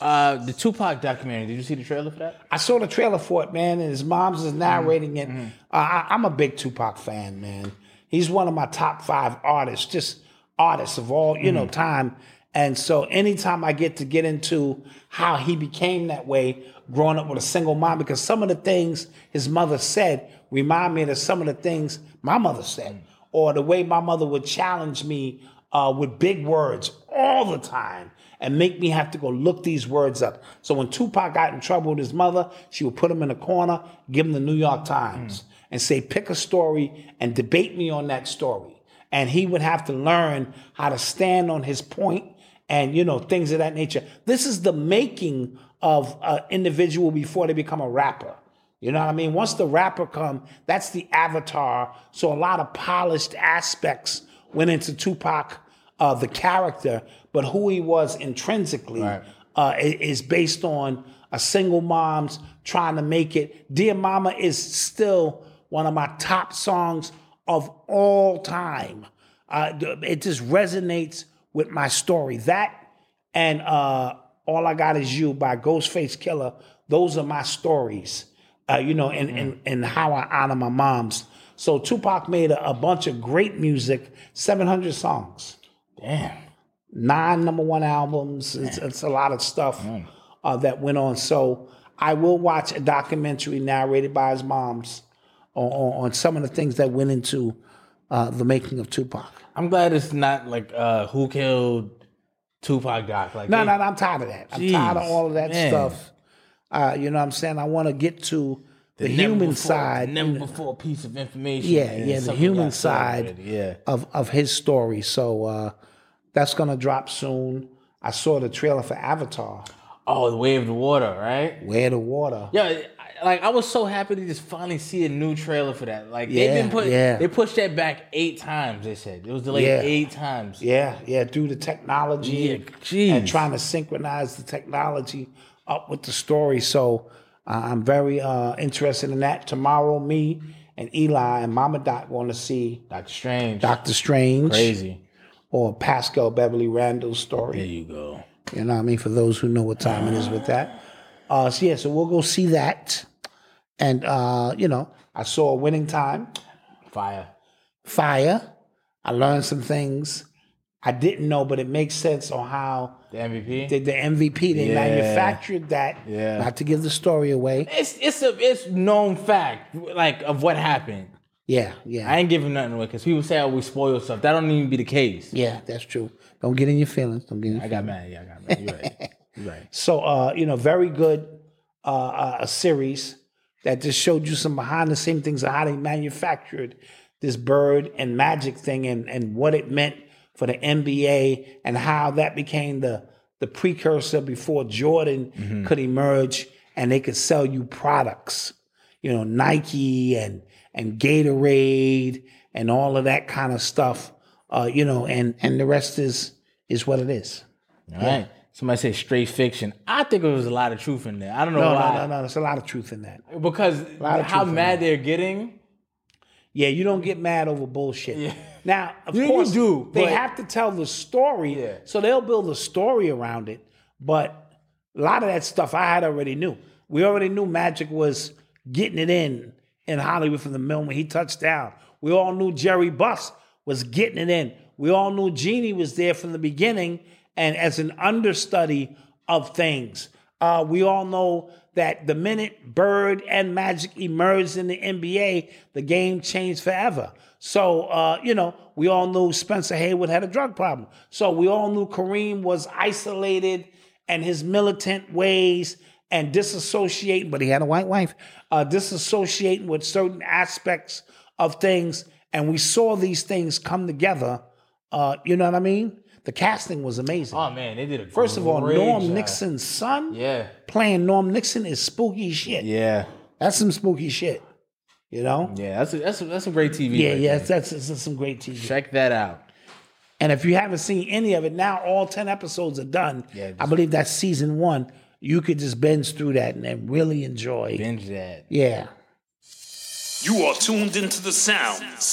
Uh, the Tupac documentary. Did you see the trailer for that? I saw the trailer for it, man, and his mom's is narrating it. Uh, I, I'm a big Tupac fan, man. He's one of my top five artists, just artists of all, you know, time. And so anytime I get to get into how he became that way, growing up with a single mom, because some of the things his mother said remind me of some of the things my mother said, or the way my mother would challenge me uh, with big words all the time and make me have to go look these words up. So when Tupac got in trouble with his mother, she would put him in a corner, give him the New York Times, mm. and say, pick a story and debate me on that story. And he would have to learn how to stand on his point and, you know, things of that nature. This is the making of an individual before they become a rapper. You know what I mean? Once the rapper come, that's the avatar. So a lot of polished aspects went into Tupac, uh, the character, but who he was intrinsically right. uh, is based on a single mom's trying to make it. Dear Mama is still one of my top songs of all time. Uh, it just resonates with my story. That and uh, All I Got Is You by Ghostface Killah, those are my stories, uh, you know, and, mm. and, and how I honor my moms. So Tupac made a, a bunch of great music, seven hundred songs. Damn. Nine number one albums. It's, it's a lot of stuff mm. uh, that went on. So I will watch a documentary narrated by his moms on, on some of the things that went into uh, the making of Tupac. I'm glad it's not like uh, Who Killed Tupac doc. Like no, they, no, no, I'm tired of that. I'm geez, tired of all of that man. stuff. Uh, you know what I'm saying? I want to get to the, the human before, side. The never before piece of information. Yeah, yeah, the human side yeah. of, of his story. So uh, that's going to drop soon. I saw the trailer for Avatar. Oh, The Way of the Water, right? Way of the Water. Yeah, like I was so happy to just finally see a new trailer for that. Like yeah, they've been put, yeah. they pushed that back eight times. They said it was delayed yeah. eight times. Yeah, yeah, due to technology yeah, and trying to synchronize the technology up with the story. So uh, I'm very uh, interested in that. Tomorrow, me and Eli and Mama Doc going to see Doctor Strange. Doctor Strange, crazy, or Pascal Beverly Randall's story. There you go. You know what I mean? For those who know what time it is with that. Uh, so yeah, so we'll go see that. And, uh, you know, I saw Winning Time. Fire. Fire. I learned some things I didn't know, but it makes sense on how... The M V P? The, the M V P, they yeah. manufactured that. Yeah. Not to give the story away. It's it's a it's known fact, like, of what happened. Yeah, yeah. I ain't giving nothing away, because people say, oh, we spoil stuff. That don't even be the case. Yeah, that's true. Don't get in your feelings. Don't get in your I feelings. got mad. Yeah, I got mad. You're right. You're right. So, uh, you know, very good uh, uh, a series that just showed you some behind the scenes things of how they manufactured this bird and magic thing and, and what it meant for the N B A and how that became the, the precursor before Jordan mm-hmm. could emerge and they could sell you products, you know, Nike and, and Gatorade and all of that kind of stuff, uh, you know, and, and the rest is, is what it is. All yeah. right. Somebody say straight fiction. I think there was a lot of truth in there. I don't know no, why. No, no, no. There's a lot of truth in that. Because how mad they're getting. Yeah, you don't get mad over bullshit. Yeah. Now, of you course, do, they but... have to tell the story, yeah. so they'll build a story around it. But a lot of that stuff I had already knew. We already knew Magic was getting it in in Hollywood from the moment he touched down. We all knew Jerry Buss was getting it in. We all knew Jeannie was there from the beginning and as an understudy of things. Uh, we all know that the minute Bird and Magic emerged in the N B A, the game changed forever. So, uh, you know, we all knew Spencer Haywood had a drug problem. So we all knew Kareem was isolated and his militant ways and disassociating, but he had a white wife, uh, disassociating with certain aspects of things. And we saw these things come together. Uh, you know what I mean? The casting was amazing. Oh, man, they did a First of all, Norm job. Nixon's son yeah. playing Norm Nixon is spooky shit. Yeah. That's some spooky shit, you know? Yeah, that's a, that's a, that's some great T V. Yeah, right yeah, there. that's, that's, that's some great T V. Check that out. And if you haven't seen any of it, now all ten episodes are done. Yeah, just, I believe that's season one. You could just binge through that and then really enjoy. Binge that. Yeah. You are tuned into the sounds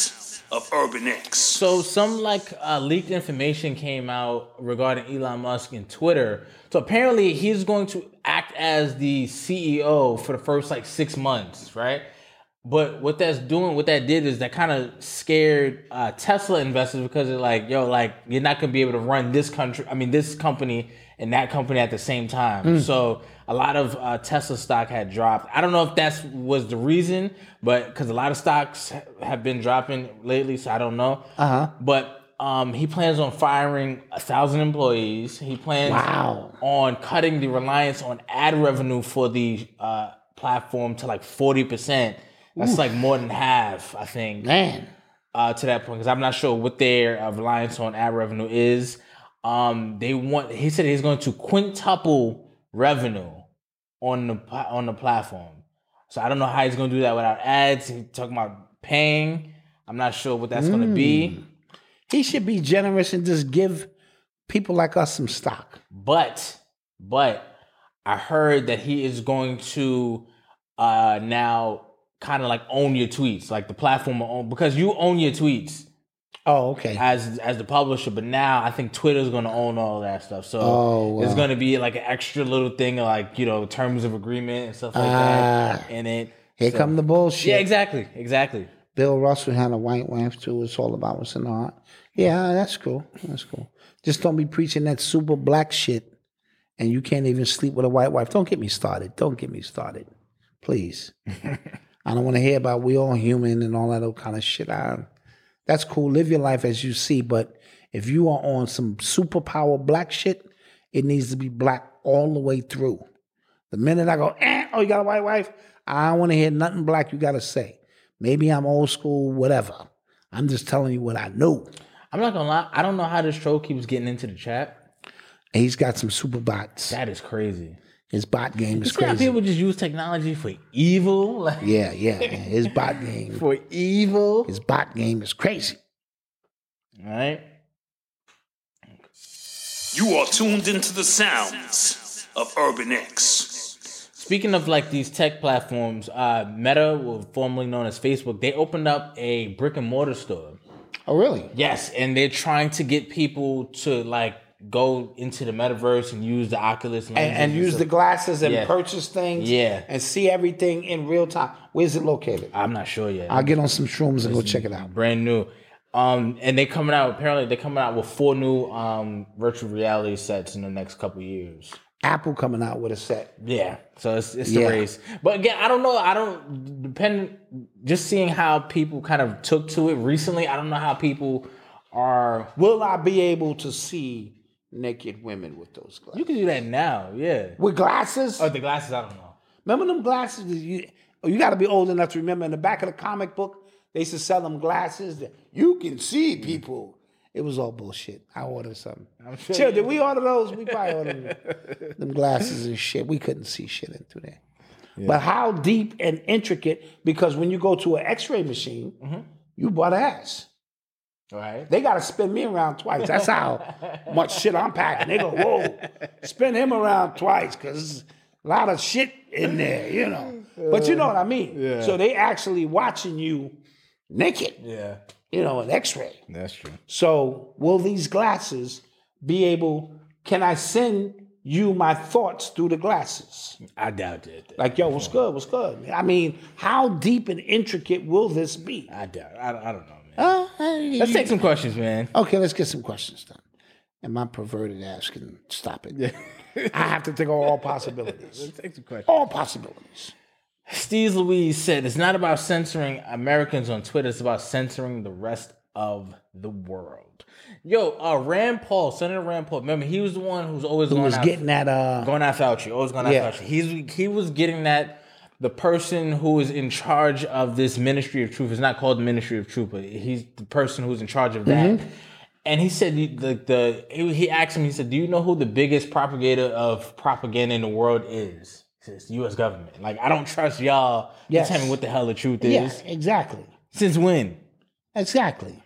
of Urban X. So some like uh, leaked information came out regarding Elon Musk and Twitter. So apparently he's going to act as the C E O for the first like six months, right? But what that's doing, what that did is that kind of scared uh, Tesla investors because they're like, yo, like you're not gonna be able to run this country, I mean this company and that company at the same time. Mm. So a lot of uh, Tesla stock had dropped. I don't know if that was the reason, but because a lot of stocks have been dropping lately, so I don't know. Uh-huh. But um, he plans on firing a thousand employees. He plans wow. on cutting the reliance on ad revenue for the uh, platform to like forty percent. That's Oof. like more than half, I think. Man. Uh, to that point, because I'm not sure what their uh, reliance on ad revenue is. Um, they want. He said he's going to quintuple revenue on the on the platform. So I don't know how he's going to do that without ads. He's talking about paying. I'm not sure what that's mm. going to be. He should be generous and just give people like us some stock. But, but I heard that he is going to uh, now kind of like own your tweets, like the platform will own, because you own your tweets. Oh, okay. As as the publisher, but now I think Twitter's going to own all that stuff. So oh, wow. there's going to be like an extra little thing of like, you know, terms of agreement and stuff like uh, that in it. Here so, come the bullshit. Yeah, exactly, exactly. Bill Russell had a white wife too. It's all about what's in the heart. Yeah, that's cool. That's cool. Just don't be preaching that super black shit and you can't even sleep with a white wife. Don't get me started. Don't get me started. Please. I don't want to hear about we all human and all that old kind of shit. I, that's cool. Live your life as you see. But if you are on some superpower black shit, it needs to be black all the way through. The minute I go, eh, oh, you got a white wife? I don't want to hear nothing black you got to say. Maybe I'm old school, whatever. I'm just telling you what I know. I'm not going to lie. I don't know how this troll keeps getting into the chat. And he's got some super bots. That is crazy. His bot game is you see crazy. How people just use technology for evil? Like, yeah, yeah, man. His bot game. For evil? His bot game is crazy. All right. You are tuned into the sounds of Urban X. Speaking of like these tech platforms, uh, Meta, formerly known as Facebook, they opened up a brick and mortar store. Oh, really? Yes, and they're trying to get people to like go into the metaverse and use the Oculus and, and use the glasses and yeah. purchase things yeah. and see everything in real time. Where's it located? I'm not sure yet. I'll get on some shrooms and it's go check it out. Brand new. Um, and they're coming out, apparently they're coming out with four new um, virtual reality sets in the next couple of years. Apple coming out with a set. Yeah. So it's it's the yeah. race. But again, I don't know. I don't depend just seeing how people kind of took to it recently. I don't know how people are. Will I be able to see naked women with those glasses? You can do that now, yeah. With glasses? Oh, the glasses, I don't know. Remember them glasses? You, you got to be old enough to remember in the back of the comic book, they used to sell them glasses that you can see people. It was all bullshit. I ordered something. I'm sure Chill, did we order those? We probably ordered them glasses and shit. We couldn't see shit into there. Yeah. But how deep and intricate, because when you go to an x-ray machine, mm-hmm. you butt ass. Right. They got to spin me around twice. That's how much shit I'm packing. They go, whoa, spin him around twice because there's a lot of shit in there, you know. But you know what I mean. Yeah. So they actually watching you naked. Yeah. You know, an x-ray. That's true. So will these glasses be able, can I send you my thoughts through the glasses? I doubt it. Like, yo, what's good? What's good? I mean, how deep and intricate will this be? I doubt it. I, I don't know. Uh, let's take some questions, man. Okay, let's get some questions done. And my perverted ass can stop it. Yeah. I have to think of all possibilities. Let's take some questions. All possibilities. Steve Louise said, it's not about censoring Americans on Twitter. It's about censoring the rest of the world. Yo, uh, Rand Paul, Senator Rand Paul, remember, he was the one who's always Who going was out, getting that, uh, going at Fauci. Always going yeah. at Fauci. He's, he was getting that. The person who is in charge of this Ministry of Truth is not called the Ministry of Truth, but he's the person who's in charge of that. Mm-hmm. And he said, the, the he, he asked him, he said, do you know who the biggest propagator of propaganda in the world is? He says, the U S government. Like, I don't trust y'all yes. to tell me what the hell the truth is. Yeah, exactly. Since when? Exactly.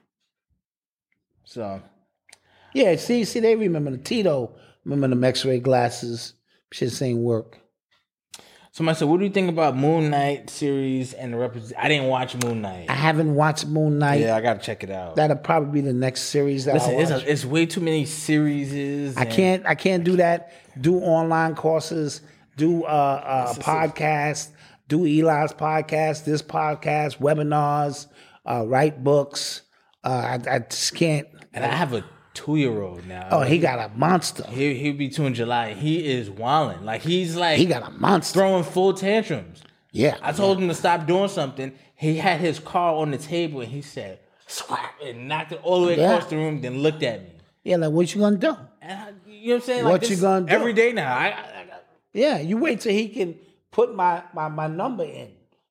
So. Yeah, see, see, they remember the Tito, remember the X-ray glasses. Shit ain't work. Somebody said, "What do you think about Moon Knight series and the represent?" I didn't watch Moon Knight. I haven't watched Moon Knight. Yeah, I gotta check it out. That'll probably be the next series that Listen, I watch. it's, a, it's way too many series. I can't. I can't do that. Do online courses. Do uh, uh, podcasts. Do Eli's podcast. This podcast. Webinars. Uh, write books. Uh, I, I just can't. And I have a two-year-old now. Oh, he got a monster. He he'll be two in July. He is wilding. Like he's like he got a monster throwing full tantrums. Yeah, I told yeah. him to stop doing something. He had his car on the table and he said, "Swap!" and knocked it all the way Yeah. across the room. Then looked at me. Yeah, like what you gonna do? And I, you know what I'm saying? Like What this you gonna do? every day now? I, I, I got, Yeah, you wait till he can put my my, my number in.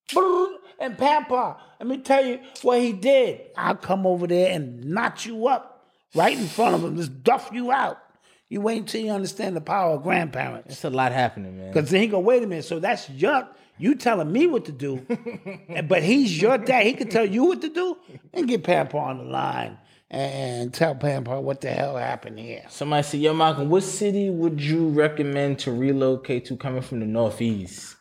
And Pampa, let me tell you what he did. I'll come over there and knock you up right in front of him, just duff you out. You wait until you understand the power of grandparents. It's a lot happening, man. Because then he go, wait a minute, so that's your, you telling me what to do, but he's your dad. He can tell you what to do and get Pampa on the line and tell Pampa what the hell happened here. Somebody said, "Yo, Malcolm, what city would you recommend to relocate to coming from the Northeast?"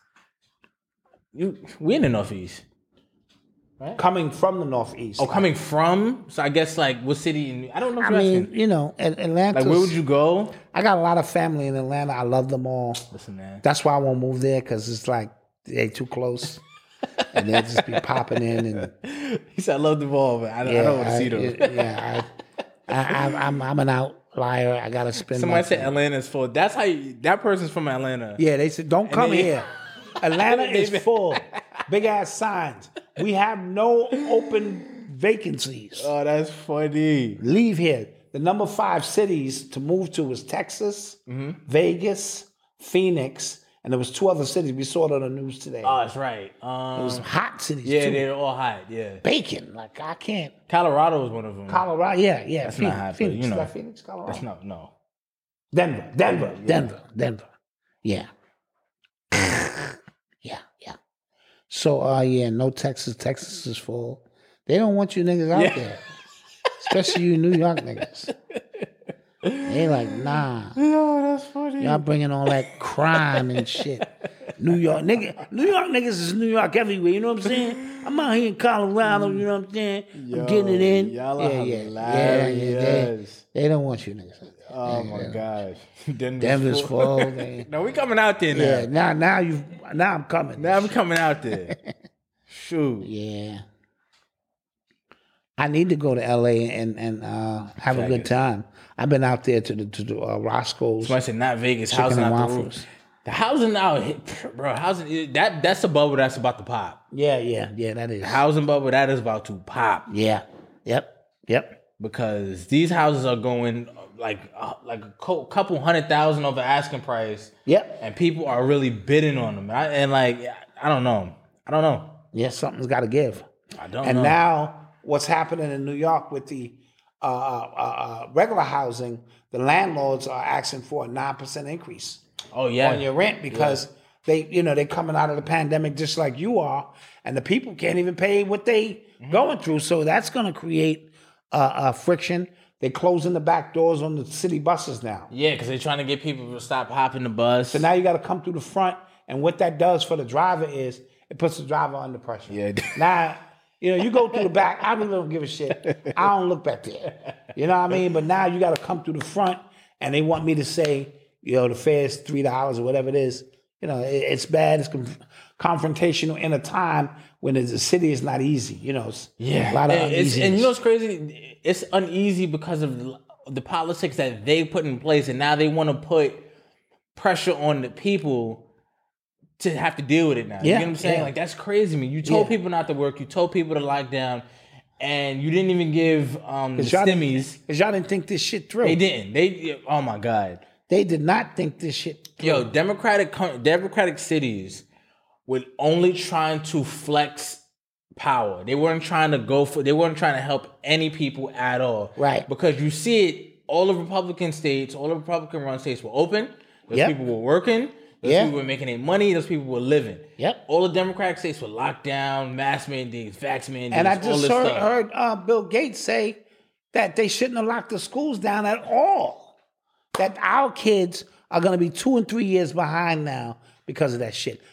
You, we in the Northeast. Right? Coming from the Northeast. Oh, coming from? So I guess like what city? In, I don't know. If I you're mean, asking. you know, Atlanta. Like where would you go? I got a lot of family in Atlanta. I love them all. Listen, man. That's why I won't move there because it's like they too close, and they'll just be popping in. And he said, "I love them all, but I don't, yeah, I don't want to I, see them." it- yeah, I, I, I, I'm I'm an outlier. I gotta spend. Somebody my said time. Atlanta's full. That's how you, that person's from Atlanta. Yeah, they said don't And come they- here. Atlanta is full. Big ass signs. We have no open vacancies. Oh, that's funny. Leave here. The number five cities to move to was Texas, Mm-hmm. Vegas, Phoenix, and there was two other cities. We saw it on the news today. Oh, that's right. Um, it was hot cities yeah, too. they're all hot. Yeah, Bacon. Like I can't. Colorado was one of them. Colorado. Yeah, yeah. That's Phoenix, not hot, but, Phoenix. you Is know. that Phoenix, Colorado. That's not no. Denver, Denver, Yeah. Denver, Denver. Yeah. yeah, yeah. So, uh, yeah, no Texas. Texas is full. They don't want you niggas out Yeah. there, especially you New York niggas. They like, nah. No, that's funny. Y'all bringing all that crime and shit. New York nigga, New York niggas is New York everywhere. You know what I'm saying? I'm out here in Colorado. You know what I'm saying? Yo, I'm getting it in. y'all yeah, are yeah, yeah, yeah. hilarious. They, they don't want you niggas. Oh my gosh, Denver's, Denver's full. full. They- No, we coming out there now. Yeah, now, now you, now I'm coming. Now I'm coming out there. Shoot. Yeah. I need to go to L A and and uh, have a good Vegas. time. I've been out there to the to the uh, Roscoe's. Somebody said not Vegas. Chicken Housing and out the waffles. roof. The housing out, bro. Housing that that's a bubble that's about to pop. Yeah, yeah, yeah. That is The housing bubble that is about to pop. Yeah. Yep. Yep. Because these houses are going like uh, like a co- couple hundred thousand over asking price. Yep. And people are really bidding on them. And, I, and like I don't know. I don't know. Yeah, something's got to give. I don't and know. now, what's happening in New York with the uh, uh, uh, regular housing? The landlords are asking for a nine percent increase. Oh yeah. On your rent because yeah. they, you know, they're coming out of the pandemic just like you are, and the people can't even pay what they mm-hmm. going through. So that's going to create uh, uh, friction. They're closing the back doors on the city buses now. Yeah, because they're trying to get people to stop hopping the bus. So now you got to come through the front, and what that does for the driver is it puts the driver under pressure. Yeah. Now, you know, you go through the back. I really don't give a shit. I don't look back there. You know what I mean? But now you got to come through the front, and they want me to say, you know, the fare is three dollars or whatever it is. You know, it, it's bad. It's conf- confrontational in a time when the city is not easy. You know, it's yeah, a lot of and, it's, uneasiness. and you know what's crazy? It's uneasy because of the, the politics that they put in place, and now they want to put pressure on the people to have to deal with it now. Yeah, you know what I'm saying? yeah. Like that's crazy. I mean, you told Yeah. people not to work. You told people to lock down. And you didn't even give um, the y'all stimmies. Because y'all didn't think this shit through. They didn't. They oh my god. They did not think this shit through. Yo, democratic democratic cities were only trying to flex power. They weren't trying to go for. They weren't trying to help any people at all. Right. Because you see it. All the Republican states, all the Republican run states were open. Those Yep. people were working. Those Yeah. people were making their money. Those people were living. Yep. All the Democratic states were locked down, mask mandates, vax mandates, And I all just this heard, stuff. heard uh, Bill Gates say that they shouldn't have locked the schools down at all. That our kids are going to be two and three years behind now because of that shit.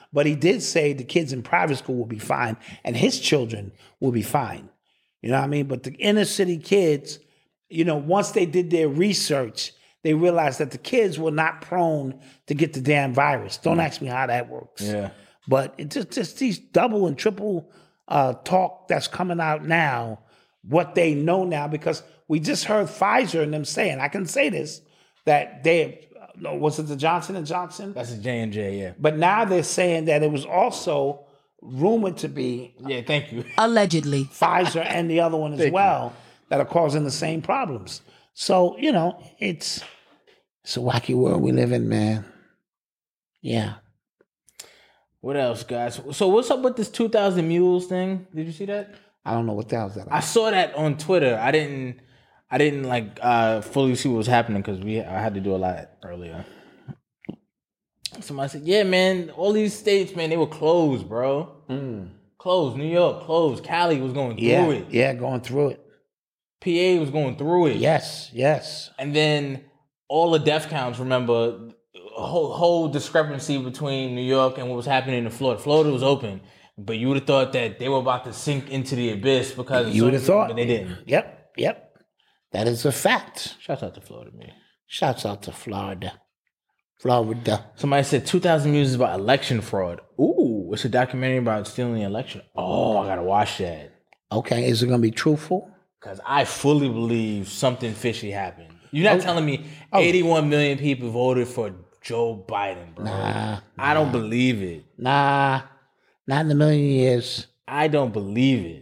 But he did say the kids in private school will be fine, and his children will be fine. You know what I mean? But the inner city kids, you know, once they did their research, they realized that the kids were not prone to get the damn virus. Don't ask me how that works. Yeah. But it's just, just these double and triple uh, talk that's coming out now, what they know now, because we just heard Pfizer and them saying, I can say this, that they, uh, was it the Johnson and Johnson? That's a J and J, yeah. But now they're saying that it was also rumored to be yeah, thank you. Allegedly. Pfizer and the other one as Thank well you. that are causing the same problems. So, you know, it's it's a wacky world we live in, man. Yeah. What else, guys? So what's up with this two thousand Mules thing? Did you see that? I don't know what the hell's that. I saw that on Twitter. I didn't I didn't like uh fully see what was happening because we I had to do a lot earlier. Somebody said, yeah, man, all these states, man, they were closed, bro. Mm. Closed. New York, closed. Cali was going through Yeah, it. yeah, going through it. P A was going through it. Yes, yes. And then all the death counts, remember, a whole, whole discrepancy between New York and what was happening in Florida. Florida was open, but you would have thought that they were about to sink into the abyss because of You would have something, thought. but they didn't. Yep, yep. That is a fact. Shouts out to Florida, man. Shouts out to Florida. Florida. Somebody said two thousand Muses about election fraud. Ooh, it's a documentary about stealing the election. Oh, I gotta watch that. Okay, is it going to be truthful? Because I fully believe something fishy happened. You're not Oh. telling me Oh. eighty-one million people voted for Joe Biden, bro. Nah, I don't believe it. Nah, not in a million years. I don't believe it.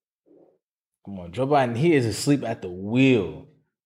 Come on, Joe Biden, he is asleep at the wheel.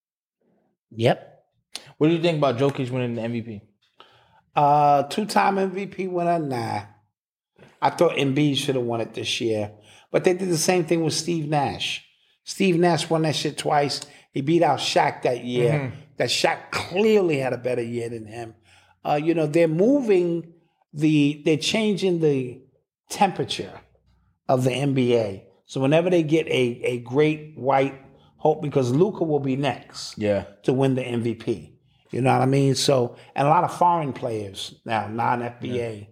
Yep. What do you think about Jokic winning the M V P? Uh, two-time M V P winner, nah. I thought Embiid should have won it this year. But they did the same thing with Steve Nash. Steve Nash won that shit twice. He beat out Shaq that year. Mhm. That Shaq clearly had a better year than him. Uh, you know, they're moving the, they're changing the temperature of the N B A. So whenever they get a, a great white hope, because Luka will be next Yeah. to win the M V P. You know what I mean? So, and a lot of foreign players now, non-F B A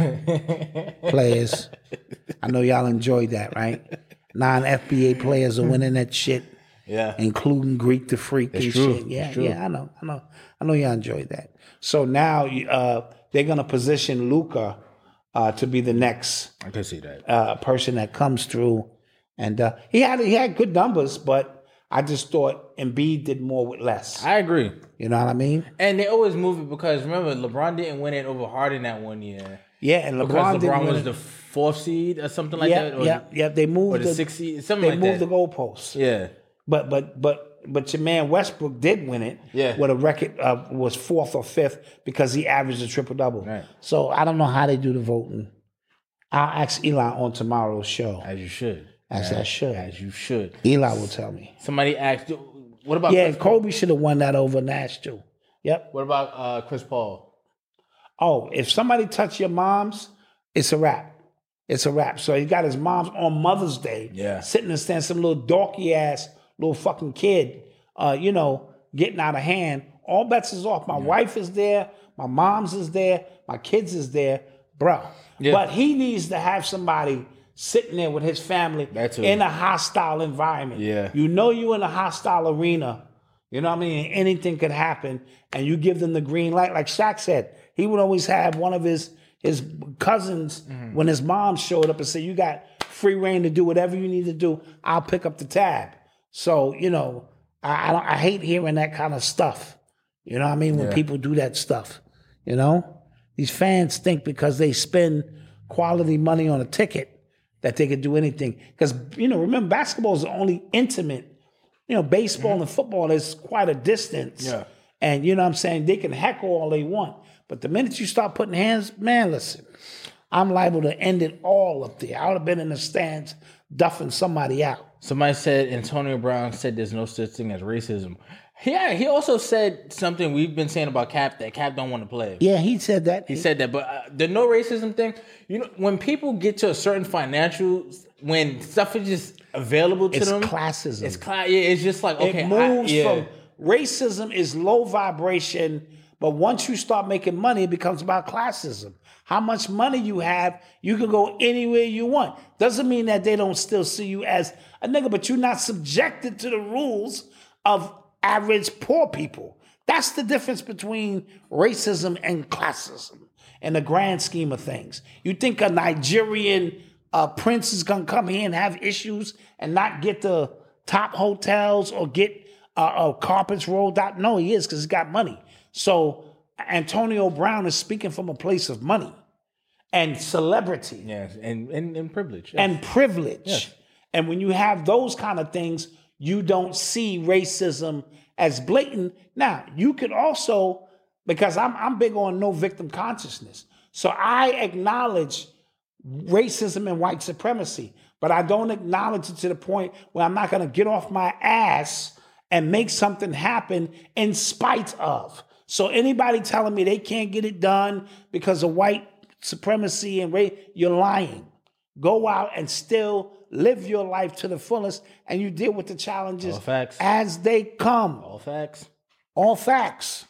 players. I know y'all enjoyed that, right? Non-F B A players are winning that shit. Yeah. Including Greek the Freak It's and true. shit. Yeah, It's true. yeah, I know, I know. I know y'all enjoyed that. So now uh, they're going to position Luka uh, to be the next I can see that. uh, person that comes through. And uh, he had he had good numbers, but I just thought Embiid did more with less. I agree. You know what I mean? And they always move it because remember, LeBron didn't win it over Harden that one year. Yeah, and LeBron, Because didn't LeBron win was it. the fourth seed or something like yeah, that. Or yeah, yeah. They moved or the the sixth seed, something They like moved that. the goalposts. Yeah. But but but but your man Westbrook did win it. Yeah. With a record uh, was fourth or fifth because he averaged a triple double. Right. So I don't know how they do the voting. I'll ask Eli on tomorrow's show. As you should. As As- I should. As you should. Eli will tell me. Somebody asked, what about Yeah, Chris Paul? Kobe should have won that over Nash too. Yep. What about uh, Chris Paul? Oh, if somebody touch your mom's, it's a wrap. It's a wrap. So he got his mom's on Mother's Day, Yeah. sitting and stand some little dorky ass little fucking kid, uh, you know, getting out of hand. All bets is off. My wife is there. My mom's is there. My kids is there, bro. Yeah. But he needs to have somebody sitting there with his family That's it. in a hostile environment. Yeah. You know you in a hostile arena. You know what I mean? Anything could happen, and you give them the green light. Like Shaq said, he would always have one of his his cousins Mm-hmm. when his mom showed up and said, "You got free reign to do whatever you need to do. I'll pick up the tab." So you know, I I, don't, I hate hearing that kind of stuff. You know what I mean? When Yeah. people do that stuff, you know, these fans think because they spend quality money on a ticket that they could do anything. Because you know, remember, basketball is the only intimate. You know, baseball and football is quite a distance. Yeah. And you know what I'm saying? They can heckle all they want. But the minute you start putting hands, man, listen, I'm liable to end it all up there. I would have been in the stands duffing somebody out. Somebody said Antonio Brown said there's no such thing as racism. Yeah, he also said something we've been saying about Cap, that Cap don't want to play. Yeah, he said that. He said that, but uh, the no racism thing, you know, when people get to a certain financial, when stuff is just available to It's them, classism. It's cla- yeah, it's just like okay, it moves I, yeah. from racism is low vibration But once you start making money, it becomes about classism. How much money you have, you can go anywhere you want. Doesn't mean that they don't still see you as a nigga, but you're not subjected to the rules of average poor people. That's the difference between racism and classism in the grand scheme of things. You think a Nigerian uh, prince is going to come here and have issues and not get the top hotels or get uh, uh, carpets rolled out? No, he is, because he's got money. So Antonio Brown is speaking from a place of money and celebrity. Yes, and, and, and privilege. Yes. And privilege. Yes. And when you have those kind of things, you don't see racism as blatant. Now, you could also, because I'm I'm big on no victim consciousness. So I acknowledge racism and white supremacy, but I don't acknowledge it to the point where I'm not going to get off my ass and make something happen in spite of. So anybody telling me they can't get it done because of white supremacy and race, you're lying. Go out and still live your life to the fullest, and you deal with the challenges All facts. as they come. All facts. All facts.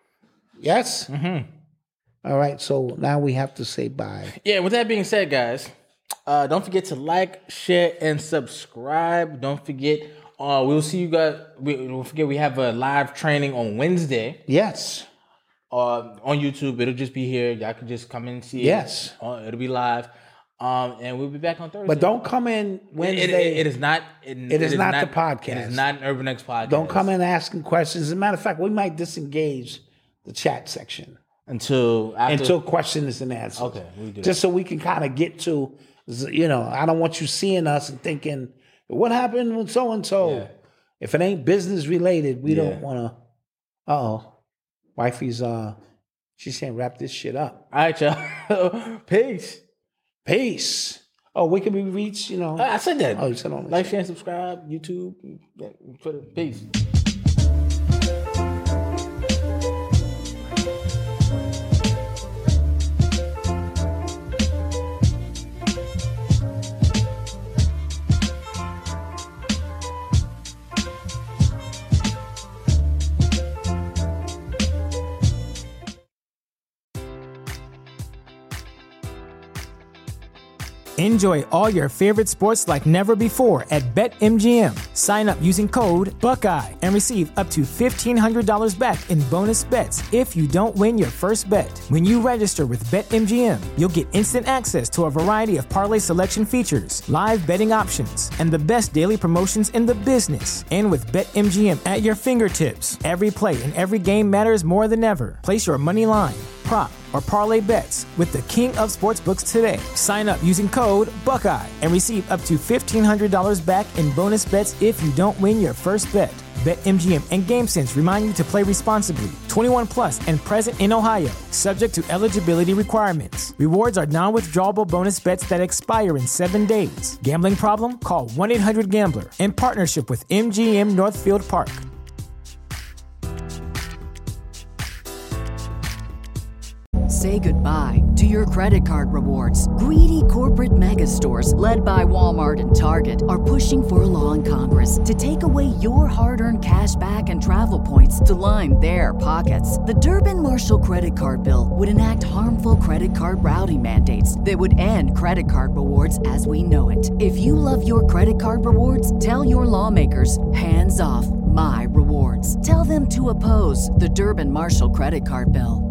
Yes? Mm-hmm. All right, so now we have to say bye. Yeah, with that being said, guys, uh, don't forget to like, share, and subscribe. Don't forget, uh, we'll see you guys. We, don't forget, we have a live training on Wednesday. Yes. Uh, on YouTube. It'll just be here. Y'all can just come in and see it. Yes. Uh, it'll be live. Um, and we'll be back on Thursday. But don't come in Wednesday. It, it, it is not. It, it is, is not, not the podcast. It is not an Urban X podcast. Don't come in asking questions. As a matter of fact, we might disengage the chat section until after, until questions and answers. Okay, we do just that. so we can kind of get to, you know, I don't want you seeing us and thinking, what happened with so and so? If it ain't business related, we Yeah. don't want to. Uh oh, wifey's uh, she's saying wrap this shit up. All right, y'all. Peace. Peace. Oh, we can be reached, you know. I said that. Oh, you said on the like, share, and subscribe. YouTube, Twitter. Peace. Enjoy all your favorite sports like never before at BetMGM. Sign up using code Buckeye and receive up to fifteen hundred dollars back in bonus bets if you don't win your first bet. When you register with BetMGM, you'll get instant access to a variety of parlay selection features, live betting options, and the best daily promotions in the business. And with BetMGM at your fingertips, every play and every game matters more than ever. Place your money line, prop, or parlay bets with the king of sportsbooks today. Sign up using code Buckeye and receive up to fifteen hundred dollars back in bonus bets if you don't win your first bet. BetMGM and GameSense remind you to play responsibly. twenty-one plus and present in Ohio, subject to eligibility requirements. Rewards are non-withdrawable bonus bets that expire in seven days. Gambling problem? Call one eight hundred gambler in partnership with M G M Northfield Park. Say goodbye to your credit card rewards. Greedy corporate mega stores, led by Walmart and Target, are pushing for a law in Congress to take away your hard-earned cash back and travel points to line their pockets. The Durbin-Marshall credit card bill would enact harmful credit card routing mandates that would end credit card rewards as we know it. If you love your credit card rewards, tell your lawmakers, hands off my rewards. Tell them to oppose the Durbin-Marshall credit card bill.